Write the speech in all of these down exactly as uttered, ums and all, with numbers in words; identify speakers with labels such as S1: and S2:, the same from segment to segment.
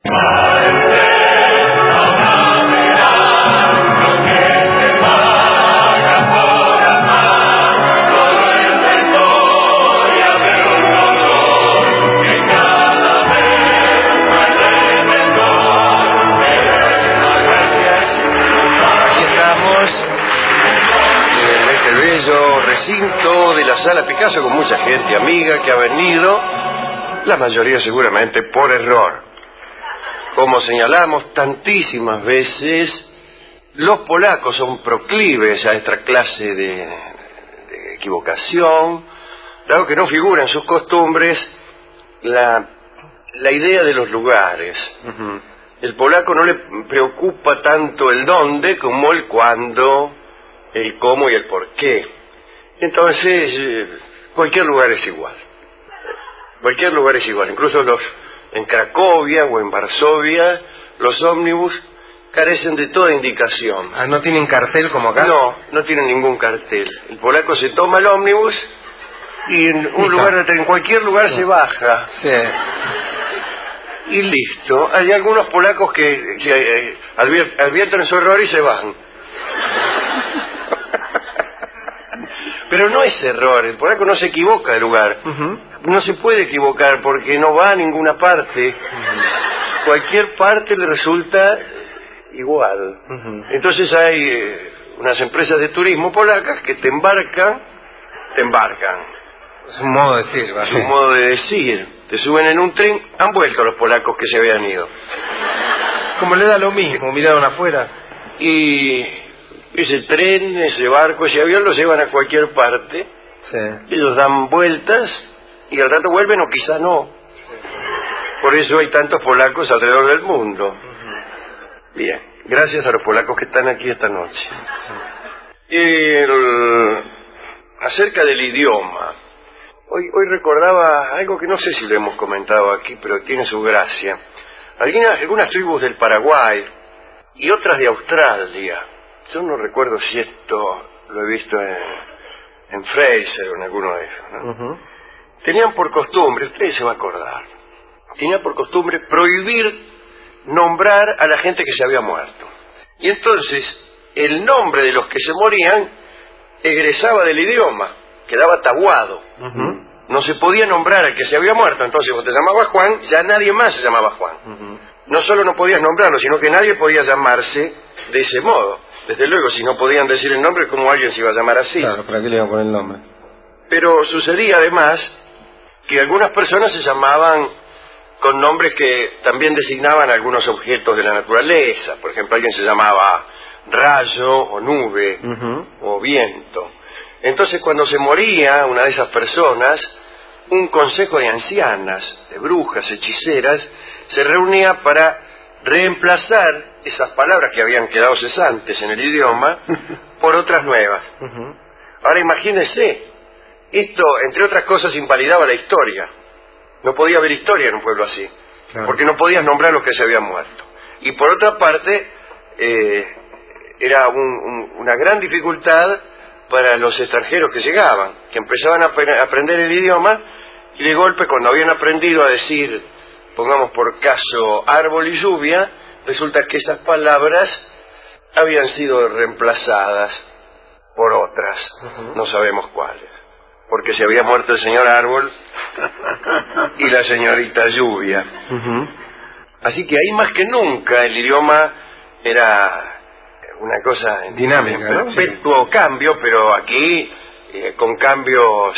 S1: De la Sala Picasso, con mucha gente amiga que ha venido, la mayoría seguramente por error. Como señalamos tantísimas veces, los polacos son proclives a esta clase de, de equivocación, dado que no figura en sus costumbres la, la idea de los lugares. Uh-huh. El polaco no le preocupa tanto el dónde como el cuándo, el cómo y el por qué. Entonces, cualquier lugar es igual. Cualquier lugar es igual. Incluso los en Cracovia o en Varsovia, los ómnibus carecen de toda indicación.
S2: Ah, ¿no tienen cartel como acá?
S1: No, no tienen ningún cartel. El polaco se toma el ómnibus y en un lugar, en cualquier lugar se baja.
S2: Sí.
S1: Y listo. Hay algunos polacos que, que eh, advierten su error y se van. Pero no es error, el polaco no se equivoca de lugar. Uh-huh. No se puede equivocar porque no va a ninguna parte. Uh-huh. Cualquier parte le resulta igual. Uh-huh. Entonces hay eh, unas empresas de turismo polacas que te embarcan, te embarcan.
S2: Es un modo de decir, ¿vale?
S1: Es un modo de decir. Te suben en un tren, han vuelto los polacos que se habían ido.
S2: Como le da lo mismo, miraron afuera.
S1: Y ese tren, ese barco, ese avión los llevan a cualquier parte. Sí. Ellos dan vueltas y al rato vuelven o quizá no. Sí. Por eso hay tantos polacos alrededor del mundo. Uh-huh. Bien, gracias a los polacos que están aquí esta noche. Sí. El... Acerca del idioma, hoy, hoy recordaba algo que no sé si lo hemos comentado aquí, pero tiene su gracia. Algunas, algunas tribus del Paraguay y otras de Australia. Yo no recuerdo si esto lo he visto en, en Fraser o en alguno de esos, ¿no? Uh-huh. Tenían por costumbre, ustedes se van a acordar, tenían por costumbre prohibir nombrar a la gente que se había muerto. Y entonces, el nombre de los que se morían egresaba del idioma, quedaba tabuado. Uh-huh. No se podía nombrar al que se había muerto, entonces vos te llamabas Juan, ya nadie más se llamaba Juan. Uh-huh. No solo no podías nombrarlo, sino que nadie podía llamarse de ese modo. Desde luego, si no podían decir el nombre, ¿cómo alguien se iba a llamar así?
S2: Claro, ¿para qué le iban a poner el nombre?
S1: Pero sucedía además que algunas personas se llamaban con nombres que también designaban algunos objetos de la naturaleza. Por ejemplo, alguien se llamaba rayo o nube, uh-huh, o viento. Entonces, cuando se moría una de esas personas, un consejo de ancianas, de brujas, hechiceras, se reunía para reemplazar esas palabras que habían quedado cesantes en el idioma por otras nuevas. Uh-huh. Ahora imagínense, esto, entre otras cosas, invalidaba la historia. No podía haber historia en un pueblo así, claro, porque no podías nombrar los que se habían muerto. Y por otra parte, eh, era un, un, una gran dificultad para los extranjeros que llegaban, que empezaban a ap- aprender el idioma, y de golpe, cuando habían aprendido a decir, pongamos por caso, árbol y lluvia, resulta que esas palabras habían sido reemplazadas por otras, uh-huh, no sabemos cuáles, porque se había muerto el señor árbol y la señorita lluvia. Uh-huh. Así que ahí más que nunca el idioma era una cosa
S2: dinámica,
S1: en perpetuo, ¿no? Cambio, pero aquí eh, con cambios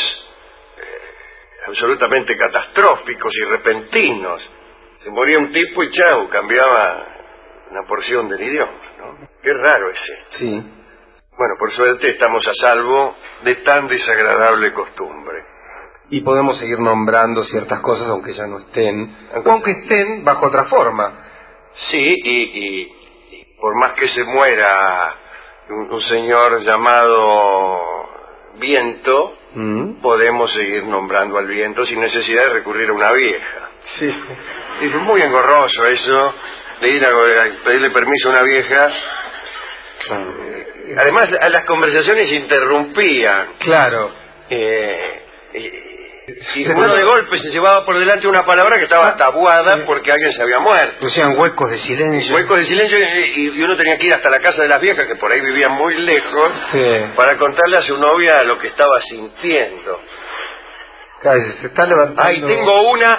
S1: eh, absolutamente catastróficos y repentinos. Se moría un tipo y chau, cambiaba una porción del idioma, ¿no? Qué raro ese.
S2: Sí.
S1: Bueno, por suerte estamos a salvo de tan desagradable costumbre.
S2: Y podemos seguir nombrando ciertas cosas aunque ya no estén, aunque, o aunque estén bajo otra forma.
S1: Sí, y, y, y por más que se muera un, un señor llamado Viento, ¿Mm? podemos seguir nombrando al viento sin necesidad de recurrir a una vieja.
S2: Sí.
S1: Es muy engorroso eso, de ir a, a pedirle permiso a una vieja. Claro. Eh, además, a las conversaciones se interrumpían.
S2: Claro.
S1: Eh, eh, Y uno de golpe se llevaba por delante una palabra que estaba tabuada sí. porque alguien se había muerto.
S2: O sean huecos de silencio.
S1: Huecos de silencio y, y uno tenía que ir hasta la casa de las viejas, que por ahí vivían muy lejos, sí. para contarle a su novia lo que estaba sintiendo.
S2: Cállese, se está levantando.
S1: Ahí tengo una.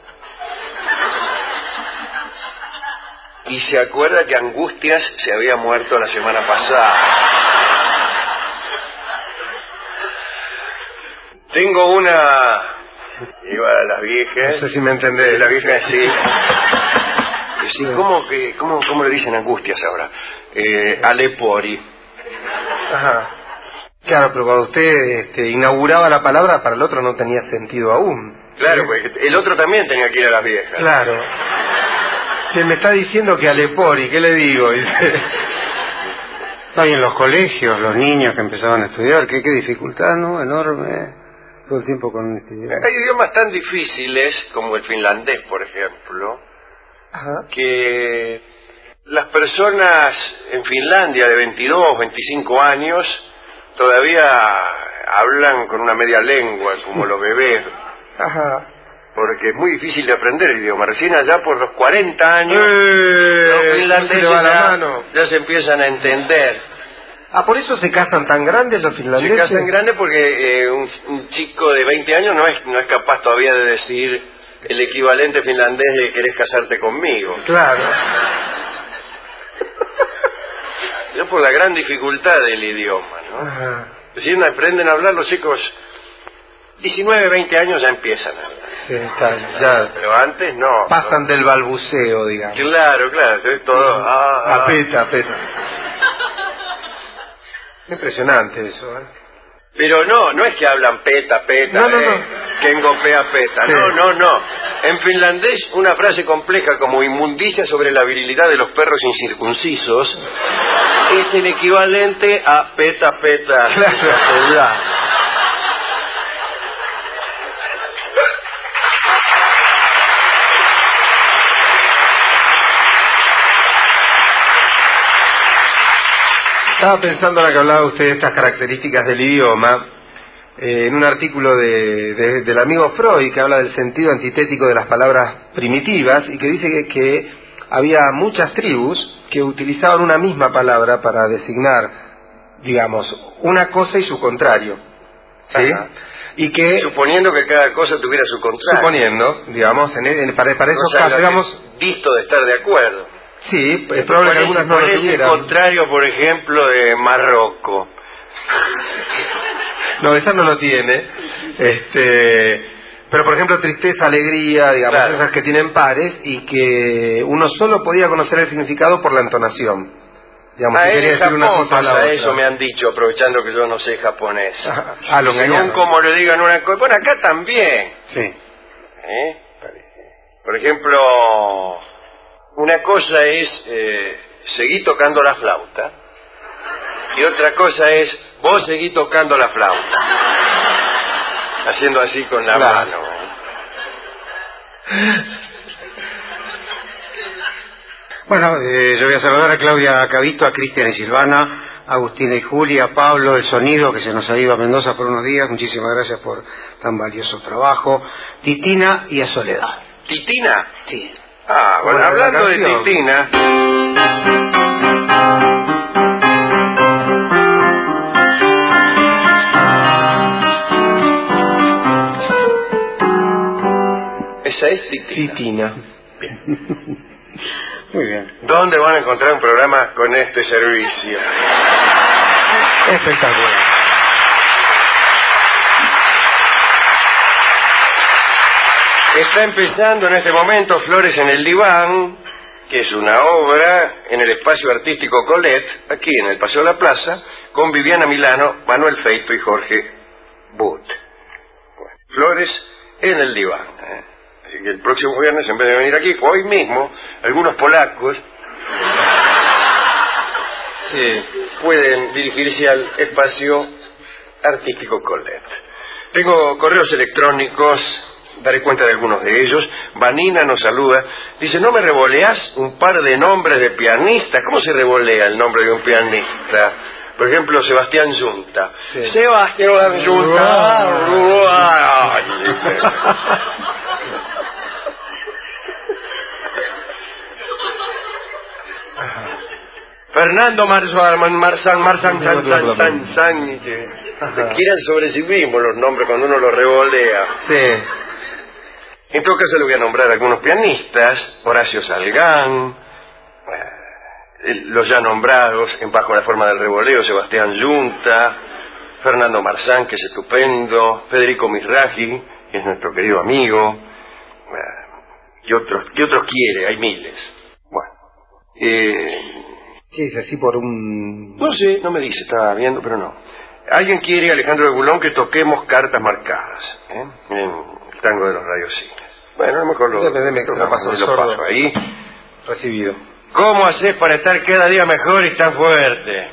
S1: Y se acuerda que Angustias se había muerto la semana pasada. Tengo una... Iba a las viejas...
S2: No sé si me entendés.
S1: La vieja sí. Sí, ¿cómo, que, cómo, ¿Cómo le dicen Angustias ahora? Eh, Alepori.
S2: Ajá. Claro, pero cuando usted este, inauguraba la palabra, para el otro no tenía sentido aún.
S1: Claro, ¿sí? Pues el otro también tenía que ir a las viejas.
S2: Claro. Se me está diciendo que Alepori, ¿qué le digo? Dice...
S3: No, y en los colegios, los niños que empezaban a estudiar, qué, qué dificultad, ¿no? Enorme. Todo el tiempo con este idioma.
S1: Hay idiomas tan difíciles como el finlandés, por ejemplo, Ajá. que las personas en Finlandia de veintidós, veinticinco años todavía hablan con una media lengua, como los bebés.
S2: Ajá.
S1: Porque es muy difícil de aprender el idioma. Recién allá por los cuarenta años,
S2: ¡Eh!
S1: los finlandeses
S2: se
S1: ya, ya se empiezan a entender.
S2: Ah, por eso se casan tan grandes los finlandeses.
S1: Se casan grandes porque eh, un, un chico de veinte años no es no es capaz todavía de decir el equivalente finlandés de querés casarte conmigo.
S2: Claro.
S1: Es por la gran dificultad del idioma, ¿no?
S2: Ajá.
S1: Recién aprenden a hablar los chicos, diecinueve, veinte años ya empiezan a hablar.
S2: Sí, está, ya.
S1: Pero antes no.
S2: Pasan
S1: no.
S2: del balbuceo, digamos.
S1: Claro, claro, es todo.
S2: Sí.
S1: Ah, ah.
S2: Apeta, apeta. Impresionante eso, ¿eh?
S1: Pero no, no es que hablan peta, peta,
S2: no, no,
S1: eh,
S2: no.
S1: que engopea peta. Sí. No, no, no. En finlandés, una frase compleja como inmundicia sobre la virilidad de los perros incircuncisos es el equivalente a peta, peta.
S2: Claro. Estaba pensando ahora que hablaba usted de estas características del idioma, eh, en un artículo de, de, del amigo Freud que habla del sentido antitético de las palabras primitivas y que dice que, que había muchas tribus que utilizaban una misma palabra para designar, digamos, una cosa y su contrario. ¿Sí?
S1: Ajá.
S2: Y que
S1: suponiendo que cada cosa tuviera su contrario.
S2: Suponiendo, digamos, en, en, para, para esos casos, digamos,
S1: visto de estar de acuerdo.
S2: Sí, es probable que algunas no lo tuvieran.
S1: El contrario, por ejemplo, de Marruecos.
S2: No, esa no lo tiene. Este, pero por ejemplo, tristeza, alegría, digamos, claro. esas que tienen pares y que uno solo podía conocer el significado por la entonación. Digamos,
S1: ah,
S2: que
S1: en Japón una cosa
S2: pasa
S1: a eso, me han dicho, aprovechando que yo no sé japonés.
S2: Ah, ah, lo
S1: según como le digan una cosa. Bueno, acá también.
S2: Sí.
S1: ¿Eh? Por ejemplo, una cosa es eh, seguir tocando la flauta y otra cosa es vos seguís tocando la flauta, haciendo así con la claro. mano. ¿eh?
S3: Bueno, eh, yo voy a saludar a Claudia Cavito, a Cristian y Silvana, a Agustina y Julia, a Pablo, el sonido que se nos ha ido a Mendoza por unos días, muchísimas gracias por tan valioso trabajo, Titina y a Soledad.
S1: ¿Titina?
S3: Sí.
S1: Ah, bueno, bueno hablando de Titina... Esa es Titina.
S2: Titina.
S1: Bien.
S3: Muy bien.
S1: ¿Dónde van a encontrar un programa con este servicio?
S2: Espectacular.
S1: Está empezando en este momento Flores en el Diván, que es una obra en el espacio artístico Colette, aquí en el Paseo de la Plaza, con Viviana Milano, Manuel Feito y Jorge But. Bueno, Flores en el Diván. ¿eh? Así que el próximo viernes, en vez de venir aquí, hoy mismo, algunos polacos sí, pueden dirigirse al espacio artístico Colette. Tengo correos electrónicos, daré cuenta de algunos de ellos. Vanina nos saluda, dice, ¿no me revoleás un par de nombres de pianistas? ¿Cómo se revolea el nombre de un pianista? Por ejemplo, Sebastián Yunta.
S2: Sí.
S1: Sebastián Yunta. Fernando Marzán, Marzán, Marzán, San, San, San, San, quieran sobre sí mismos los nombres cuando uno los revolea.
S2: Sí.
S1: En todo caso le voy a nombrar algunos pianistas: Horacio Salgán, los ya nombrados en Bajo la forma del revoleo, Sebastián Yunta, Fernando Marzán, que es estupendo, Federico Mizrahi, que es nuestro querido amigo, y otros, ¿qué otros quiere? Hay miles. Bueno, eh,
S2: ¿qué dice así por un...?
S1: No sé, no me dice, estaba viendo, pero no. Alguien quiere, Alejandro de Bulón, que toquemos Cartas Marcadas, ¿eh? En el tango de los radiocines. Bueno, a lo mejor lo,
S2: deme, deme,
S1: lo,
S2: lo paso,
S1: lo paso ahí.
S2: Recibido.
S1: ¿Cómo haces para estar cada día mejor y tan fuerte?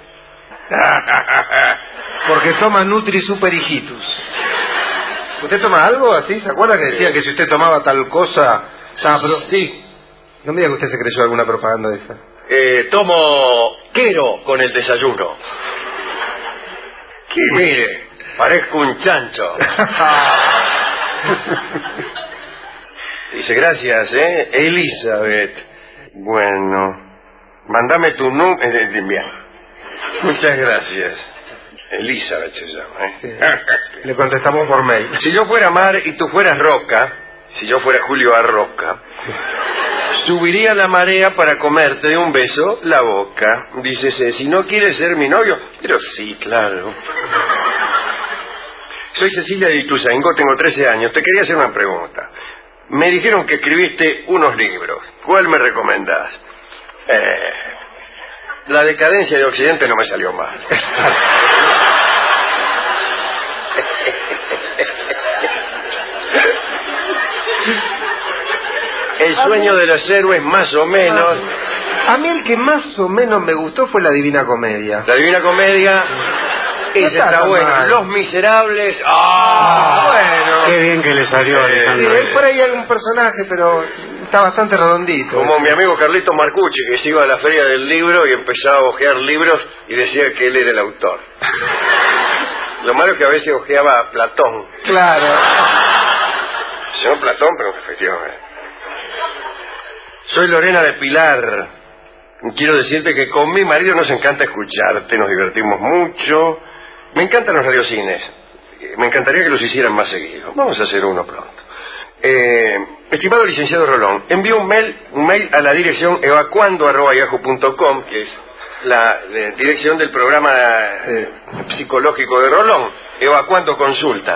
S2: Porque toma Nutri Super Hijitus. ¿Usted toma algo así? ¿Se acuerda que decía que si usted tomaba tal cosa... Ah, pero...
S1: Sí.
S2: No me diga que usted se creyó alguna propaganda de esa.
S1: Eh, tomo quero con el desayuno. Mire, parezco un chancho. Dice, gracias, ¿eh? Elizabeth. Bueno, mándame tu número. Eh, bien. Muchas gracias. Elizabeth se llama, ¿eh?
S2: Sí. Le contestamos por mail.
S1: Si yo fuera Mar y tú fueras Roca, si yo fuera Julio Arroca, subiría la marea para comerte de un beso la boca. Dice, si no quieres ser mi novio. Pero sí, claro. Soy Cecilia de Ituzaingó, tengo trece años. Te quería hacer una pregunta. Me dijeron que escribiste unos libros. ¿Cuál me recomendás? Eh, La decadencia de Occidente no me salió mal. El sueño de los héroes, más o menos.
S2: A mí el que más o menos me gustó fue La Divina Comedia.
S1: La Divina Comedia. Ese
S2: está
S1: está
S2: tan
S1: bueno.
S2: mal.
S1: Los Miserables. ¡Ah! Bueno.
S3: Qué bien que le salió,
S1: Sí,
S2: Sí,
S3: Alejandro.
S2: hay por ahí algún personaje, pero está bastante redondito.
S1: Como mi amigo Carlito Marcucci, que se iba a la feria del libro y empezaba a hojear libros y decía que él era el autor. Lo malo es que a veces hojeaba a Platón.
S2: Claro.
S1: Se llama Platón, pero efectivamente. Soy Lorena de Pilar. Quiero decirte que con mi marido nos encanta escucharte, nos divertimos mucho. Me encantan los radiocines. Me encantaría que los hicieran más seguido. Vamos a hacer uno pronto. Eh, estimado licenciado Rolón, envío un mail, un mail a la dirección evacuando arroba yahoo punto com, que es la eh, dirección del programa eh, psicológico de Rolón, Evacuando Consultas.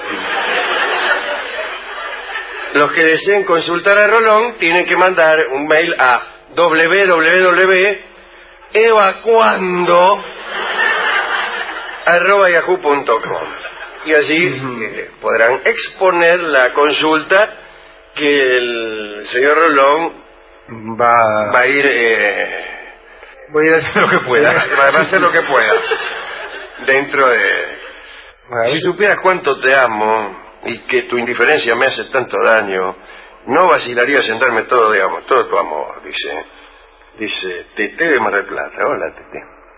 S1: Los que deseen consultar a Rolón tienen que mandar un mail a doble u doble u doble u punto evacuando arroba yahoo punto com, y allí eh, podrán exponer la consulta que el señor Rolón
S2: Va,
S1: va a ir eh,
S2: voy a hacer lo que pueda.
S1: va va a hacer lo que pueda dentro de... Si supieras cuánto te amo y que tu indiferencia me hace tanto daño, no vacilarías en darme todo, digamos, todo tu amor, dice. Dice, Tete de Mar del Plata. Hola, Tete.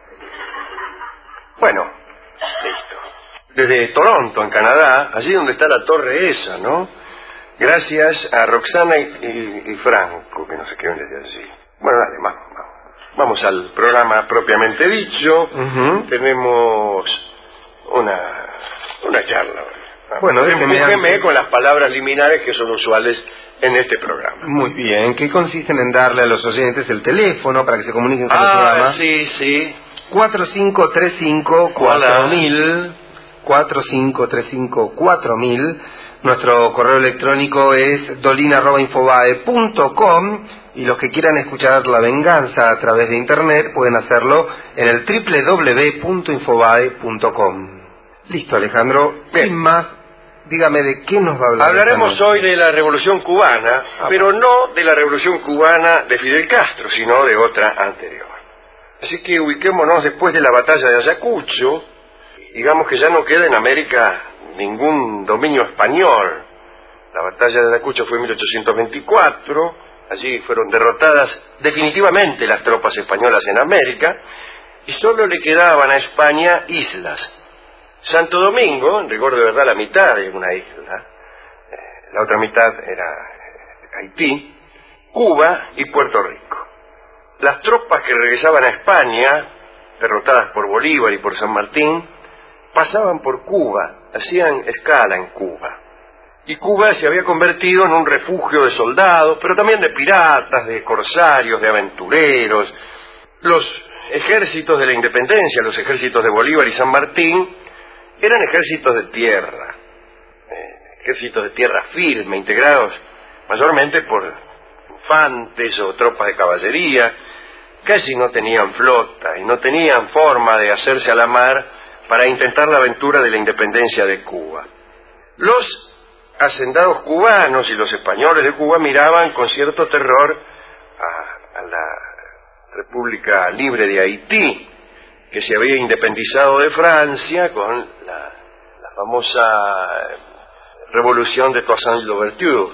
S1: Bueno, listo. Desde Toronto, en Canadá, allí donde está la torre esa, ¿no? Gracias a Roxana y, y, y Franco, que no se queden desde allí. Bueno, dale, vamos, vamos. Vamos al programa propiamente dicho.
S2: Uh-huh.
S1: Tenemos una, una charla. Vamos.
S2: Bueno, déjeme
S1: Empújeme
S2: antes.
S1: con las palabras liminares que son usuales en este programa.
S2: Muy bien, que consisten en darle a los oyentes el teléfono para que se comuniquen con el
S1: Ah,
S2: programa.
S1: sí, sí.
S2: cuatro cinco tres cinco cuatro mil cuatro cinco tres cinco cuatro mil. Nuestro correo electrónico es dolina arroba infobae punto com, y los que quieran escuchar La Venganza a través de internet pueden hacerlo en el doble u doble u doble u punto infobae punto com. Listo, Alejandro.
S1: Bien.
S2: Sin más, dígame de qué nos va a hablar.
S1: Hablaremos
S2: esta noche.
S1: hoy de la Revolución Cubana,
S2: Ah,
S1: pero no de la Revolución Cubana de Fidel Castro, sino de otra anterior. Así que ubiquémonos después de la batalla de Ayacucho. Digamos que ya no queda en América ningún dominio español. La batalla de Ayacucho fue en mil ochocientos veinticuatro. Allí fueron derrotadas definitivamente las tropas españolas en América. y solo le quedaban a España islas. Santo Domingo, en rigor de verdad la mitad de una isla, eh, la otra mitad era Haití, Cuba y Puerto Rico. Las tropas que regresaban a España, derrotadas por Bolívar y por San Martín, pasaban por Cuba, hacían escala en Cuba. Y Cuba se había convertido en un refugio de soldados, pero también de piratas, de corsarios, de aventureros. Los ejércitos de la independencia, los ejércitos de Bolívar y San Martín, eran ejércitos de tierra, eh, ejércitos de tierra firme, integrados mayormente por infantes o tropas de caballería. Casi no tenían flota y no tenían forma de hacerse a la mar para intentar la aventura de la independencia de Cuba. Los hacendados cubanos y los españoles de Cuba miraban con cierto terror a, a la República Libre de Haití, que se había independizado de Francia con la, la famosa revolución de Toussaint Louverture.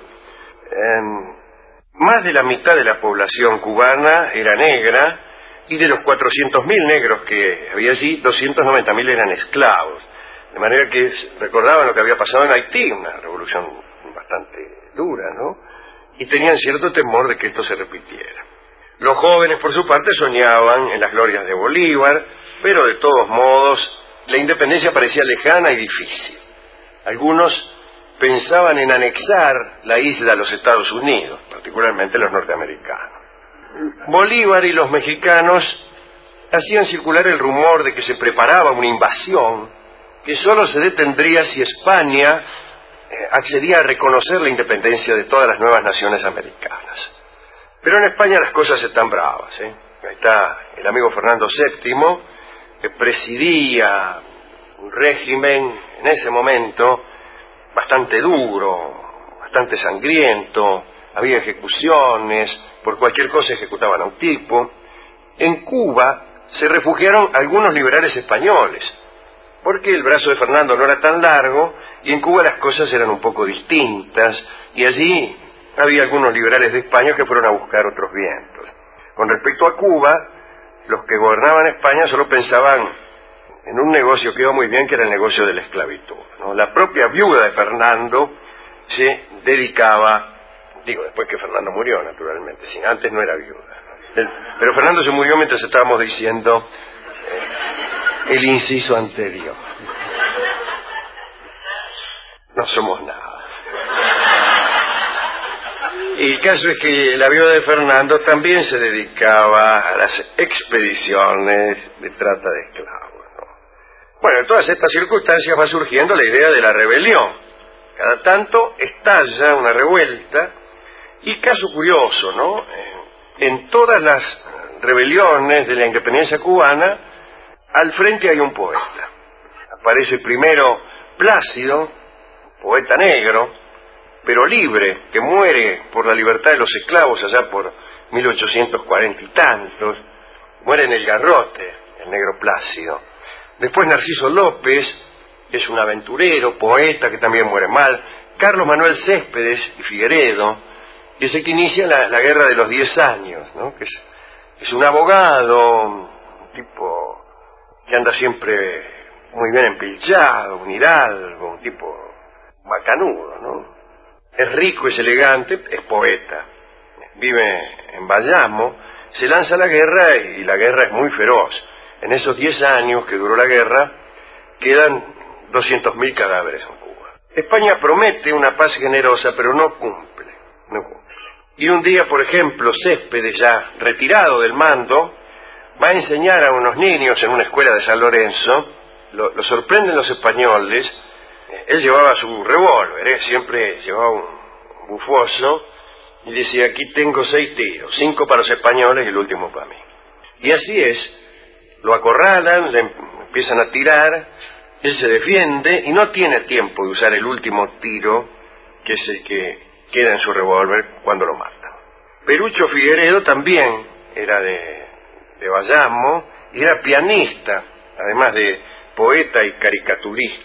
S1: Eh, más de la mitad de la población cubana era negra, y de los cuatrocientos mil negros que había allí, doscientos noventa mil eran esclavos. De manera que recordaban lo que había pasado en Haití, una revolución bastante dura, ¿no? Y tenían cierto temor de que esto se repitiera. Los jóvenes, por su parte, soñaban en las glorias de Bolívar, pero de todos modos la independencia parecía lejana y difícil. Algunos pensaban en anexar la isla a los Estados Unidos, particularmente los norteamericanos. Bolívar y los mexicanos hacían circular el rumor de que se preparaba una invasión que solo se detendría si España eh, accedía a reconocer la independencia de todas las nuevas naciones americanas. Pero en España las cosas están bravas, ¿eh? Ahí está el amigo Fernando séptimo, que presidía un régimen en ese momento bastante duro, bastante sangriento, había ejecuciones, por cualquier cosa ejecutaban a un tipo. En Cuba se refugiaron algunos liberales españoles, porque el brazo de Fernando no era tan largo, y en Cuba las cosas eran un poco distintas, y allí había algunos liberales de España que fueron a buscar otros vientos. Con respecto a Cuba, los que gobernaban España solo pensaban en un negocio que iba muy bien, que era el negocio de la esclavitud, ¿no? La propia viuda de Fernando se dedicaba, digo, después que Fernando murió, naturalmente, si antes no era viuda, ¿no? Pero Fernando se murió mientras estábamos diciendo eh, el inciso anterior. No somos nada. Y el caso es que la viuda de Fernando también se dedicaba a las expediciones de trata de esclavos, ¿no? Bueno, en todas estas circunstancias va surgiendo la idea de la rebelión. Cada tanto estalla una revuelta, y caso curioso, ¿no? En todas las rebeliones de la independencia cubana, al frente hay un poeta. Aparece primero Plácido, poeta negro, pero libre, que muere por la libertad de los esclavos allá por mil ochocientos cuarenta y tantos, muere en el garrote, el negro Plácido. Después Narciso López, es un aventurero, poeta, que también muere mal. Carlos Manuel Céspedes y Figueredo, que es el que inicia la, la guerra de los diez años, ¿no? Que es, es un abogado, un tipo que anda siempre muy bien empilchado, un hidalgo, un tipo macanudo, ¿no? Es rico, es elegante, es poeta, vive en Bayamo, se lanza a la guerra y la guerra es muy feroz. En esos diez años que duró la guerra, quedan doscientos mil cadáveres en Cuba. España promete una paz generosa, pero no cumple, no cumple. Y un día, por ejemplo, Céspedes, ya retirado del mando, va a enseñar a unos niños en una escuela de San Lorenzo. Lo, lo sorprenden los españoles. Él llevaba su revólver, ¿eh? Siempre llevaba un bufoso, y decía: aquí tengo seis tiros, cinco para los españoles y el último para mí. Y así es, lo acorralan, le empiezan a tirar, él se defiende y no tiene tiempo de usar el último tiro, que es el que queda en su revólver cuando lo matan. Perucho Figueredo también era de, de Bayamo, y era pianista, además de poeta y caricaturista.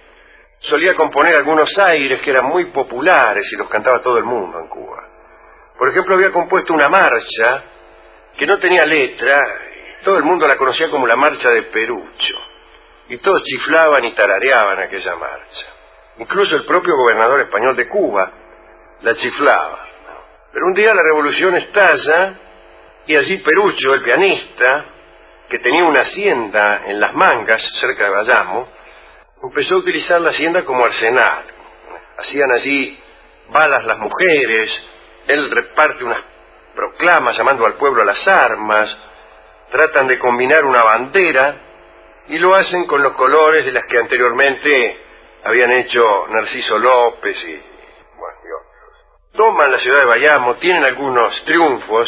S1: Solía componer algunos aires que eran muy populares y los cantaba todo el mundo en Cuba. Por ejemplo, había compuesto una marcha que no tenía letra Todo el mundo la conocía como la marcha de Perucho, y todos chiflaban y tarareaban aquella marcha. Incluso el propio gobernador español de Cuba la chiflaba. Pero un día la revolución estalla, y allí Perucho, el pianista, que tenía una hacienda en Las Mangas, cerca de Bayamo, empezó a utilizar la hacienda como arsenal. Hacían allí balas las mujeres, él reparte unas proclamas llamando al pueblo a las armas, tratan de combinar una bandera y lo hacen con los colores de las que anteriormente habían hecho Narciso López y, bueno, y otros. Toman la ciudad de Bayamo, tienen algunos triunfos,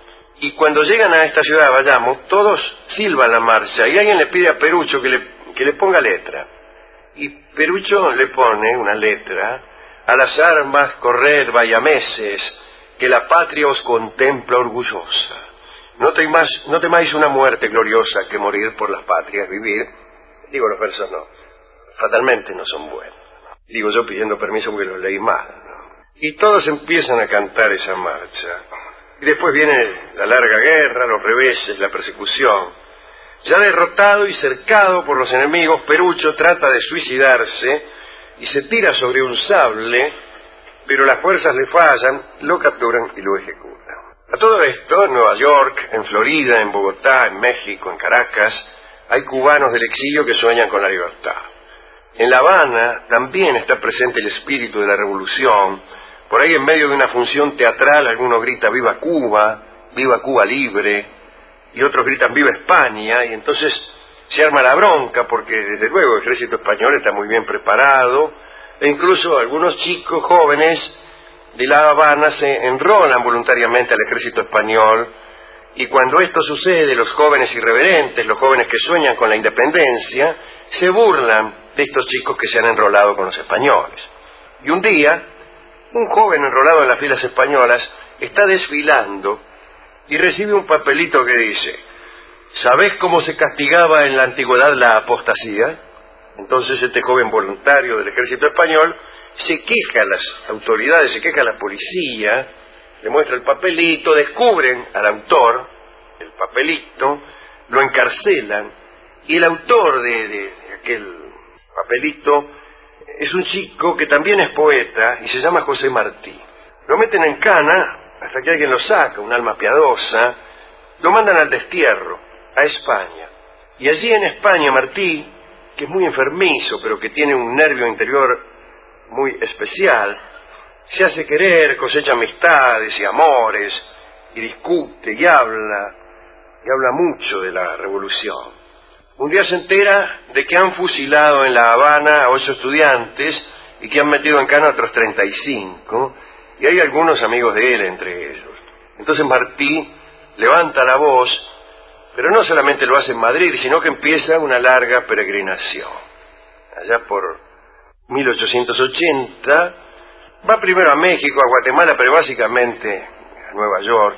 S1: y cuando llegan a esta ciudad de Bayamo, todos silban la marcha y alguien le pide a Perucho que le, que le ponga letra. Y Perucho le pone una letra: a las armas corred, bayameses, que la patria os contempla orgullosa. No temáis, no temáis una muerte gloriosa, que morir por las patrias vivir. Digo, los versos no, fatalmente no son buenos. Digo yo pidiendo permiso porque los leí mal, ¿no? Y todos empiezan a cantar esa marcha. Y después viene la larga guerra, los reveses, la persecución. Ya derrotado y cercado por los enemigos, Perucho trata de suicidarse y se tira sobre un sable, pero las fuerzas le fallan, lo capturan y lo ejecutan. A todo esto, en Nueva York, en Florida, en Bogotá, en México, en Caracas, hay cubanos del exilio que sueñan con la libertad. En La Habana también está presente el espíritu de la revolución. Por ahí, en medio de una función teatral, algunos gritan ¡Viva Cuba!, ¡Viva Cuba libre!, y otros gritan ¡Viva España!, y entonces se arma la bronca, porque desde luego el ejército español está muy bien preparado, e incluso algunos chicos jóvenes de La Habana se enrolan voluntariamente al ejército español, y cuando esto sucede, los jóvenes irreverentes, los jóvenes que sueñan con la independencia, se burlan de estos chicos que se han enrolado con los españoles. Y un día, un joven enrolado en las filas españolas está desfilando y recibe un papelito que dice: ¿sabés cómo se castigaba en la antigüedad la apostasía? Entonces este joven voluntario del ejército español se queja a las autoridades, se queja a la policía, le muestra el papelito, descubren al autor del papelito, lo encarcelan, y el autor de, de, de aquel papelito es un chico que también es poeta y se llama José Martí. Lo meten en cana hasta que alguien lo saca, un alma piadosa, lo mandan al destierro, a España. Y allí en España Martí, que es muy enfermizo, pero que tiene un nervio interior muy especial, se hace querer, cosecha amistades y amores, y discute y habla, y habla mucho de la revolución. Un día se entera de que han fusilado en La Habana a ocho estudiantes y que han metido en cana a otros treinta y cinco, y hay algunos amigos de él entre ellos. Entonces Martí levanta la voz, pero no solamente lo hace en Madrid, sino que empieza una larga peregrinación. Allá por mil ochocientos ochenta, va primero a México, a Guatemala, pero básicamente a Nueva York,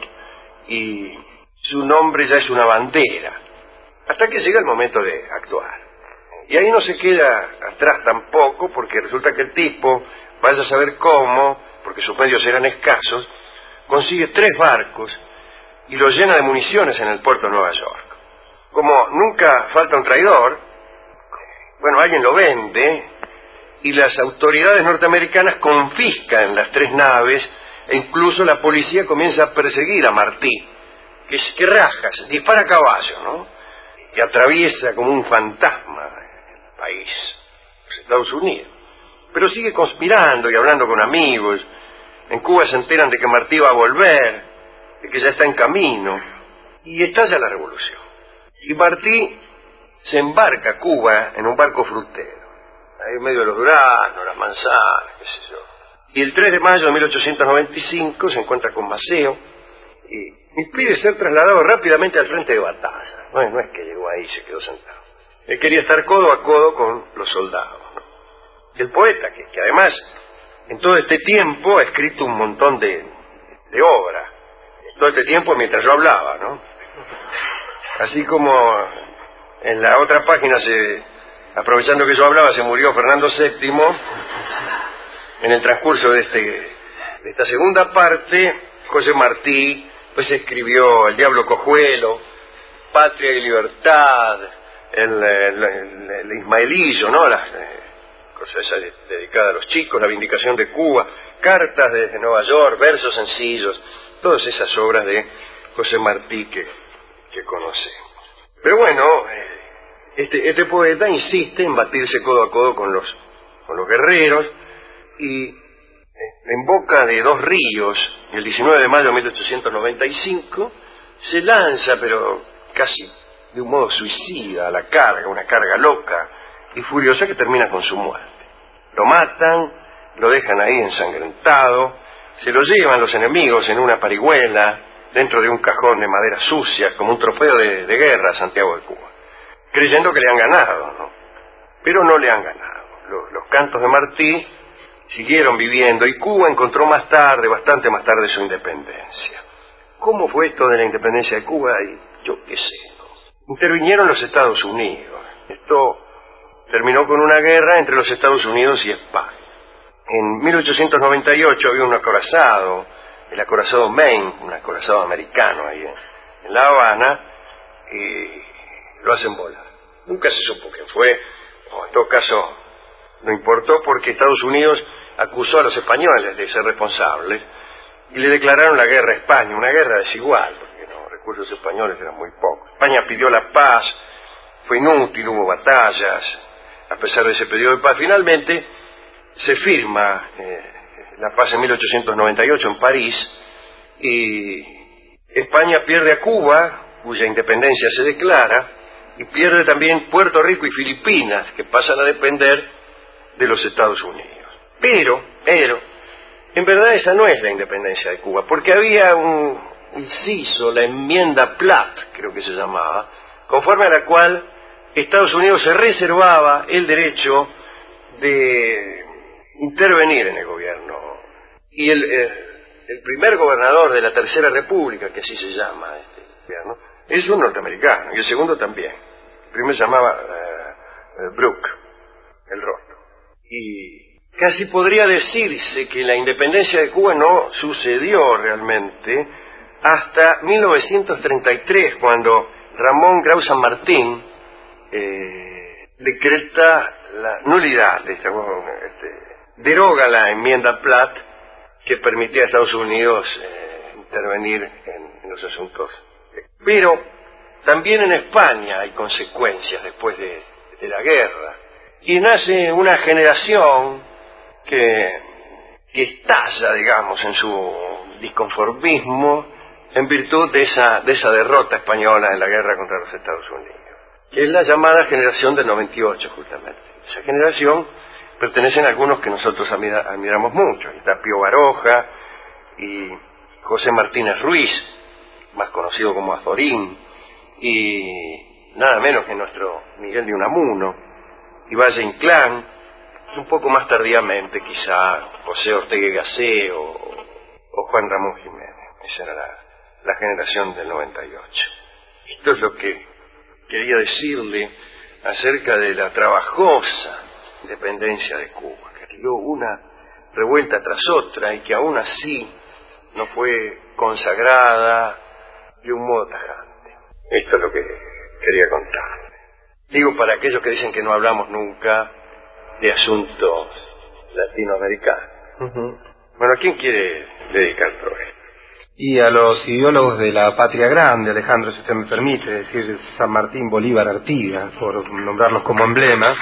S1: y su nombre ya es una bandera, hasta que llega el momento de actuar. Y ahí no se queda atrás tampoco, porque resulta que el tipo, vaya a saber cómo, porque sus medios eran escasos, consigue tres barcos y los llena de municiones en el puerto de Nueva York. Como nunca falta un traidor, bueno, alguien lo vende, y las autoridades norteamericanas confiscan las tres naves, e incluso la policía comienza a perseguir a Martí, que, es, que rajas, dispara a caballo, ¿no? Y atraviesa como un fantasma el país, los Estados Unidos. Pero sigue conspirando y hablando con amigos. En Cuba se enteran de que Martí va a volver, de que ya está en camino, y estalla la revolución. Y Martí se embarca a Cuba en un barco frutero, ahí en medio de los duranos, las manzanas, qué sé yo. Y el tres de mayo de mil ochocientos noventa y cinco se encuentra con Maceo y, y pide ser trasladado rápidamente al frente de batalla. No, no es que llegó ahí y se quedó sentado. Él quería estar codo a codo con los soldados, ¿no? Y el poeta, que, que además en todo este tiempo ha escrito un montón de, de obras, todo este tiempo mientras yo hablaba, ¿no? Así como en la otra página, se, aprovechando que yo hablaba, se murió Fernando séptimo, en el transcurso de, este, de esta segunda parte, José Martí pues escribió El Diablo Cojuelo, Patria y Libertad, el, el, el, el ismaelillo, ¿no? Las eh, cosas esas dedicadas a los chicos, La Vindicación de Cuba, Cartas desde Nueva York, Versos sencillos, todas esas obras de José Martí que, que conocemos. Pero bueno, eh, este, este poeta insiste en batirse codo a codo con los, con los guerreros, y en boca de dos ríos, el diecinueve de mayo de mil ochocientos noventa y cinco, se lanza, pero casi de un modo suicida, a la carga, una carga loca y furiosa que termina con su muerte. Lo matan, lo dejan ahí ensangrentado, se lo llevan los enemigos en una parihuela, dentro de un cajón de madera sucia, como un trofeo de, de guerra a Santiago de Cuba, creyendo que le han ganado, ¿no? Pero no le han ganado. Los, los cantos de Martí siguieron viviendo, y Cuba encontró más tarde, bastante más tarde, su independencia. ¿Cómo fue esto de la independencia de Cuba? Y yo qué sé, ¿no? Intervinieron los Estados Unidos. Esto terminó con una guerra entre los Estados Unidos y España. En mil ochocientos noventa y ocho había un acorazado, el acorazado Maine, un acorazado americano ahí en, en La Habana, y lo hacen volar. Nunca se supo quién fue, o en todo caso no importó, porque Estados Unidos acusó a los españoles de ser responsables y le declararon la guerra a España, una guerra desigual, porque los recursos españoles eran muy pocos. España pidió la paz, fue inútil, hubo batallas, a pesar de ese pedido de paz. Finalmente se firma eh, la paz en mil ochocientos noventa y ocho en París, y España pierde a Cuba, cuya independencia se declara, y pierde también Puerto Rico y Filipinas, que pasan a depender de los Estados Unidos. Pero, pero, en verdad esa no es la independencia de Cuba, porque había un inciso, la enmienda Platt, creo que se llamaba, conforme a la cual Estados Unidos se reservaba el derecho de intervenir en el gobierno. Y el, eh, el primer gobernador de la Tercera República, que así se llama este gobierno, es un norteamericano, y el segundo también. El primero se llamaba uh, Brooke, el rostro. Y casi podría decirse que la independencia de Cuba no sucedió realmente hasta mil novecientos treinta y tres, cuando Ramón Grau San Martín eh, decreta la nulidad, este, este, deroga la enmienda Platt, que permitía a Estados Unidos eh, intervenir en, en los asuntos. Pero también en España hay consecuencias después de, de la guerra. Y nace una generación que, que estalla, digamos, en su disconformismo en virtud de esa, de esa derrota española en la guerra contra los Estados Unidos, que es la llamada generación del noventa y ocho, justamente. Esa generación pertenecen a algunos que nosotros admira, admiramos mucho. Está Pío Baroja y José Martínez Ruiz, más conocido como Azorín, y nada menos que nuestro Miguel de Unamuno, y Valle Inclán, un poco más tardíamente quizá José Ortega y Gasset o, o Juan Ramón Jiménez. Esa era la, la generación del noventa y ocho. Esto es lo que quería decirle acerca de la trabajosa independencia de Cuba, que dio una revuelta tras otra y que aún así no fue consagrada de un modo tajante. Esto es lo que quería contar. Digo, para aquellos que dicen que no hablamos nunca de asuntos latinoamericanos. Uh-huh. Bueno, ¿a quién quiere dedicar todo esto?
S2: Y a los ideólogos de la patria grande, Alejandro, si usted me permite, es decir, San Martín, Bolívar, Artigas, por nombrarlos como emblema,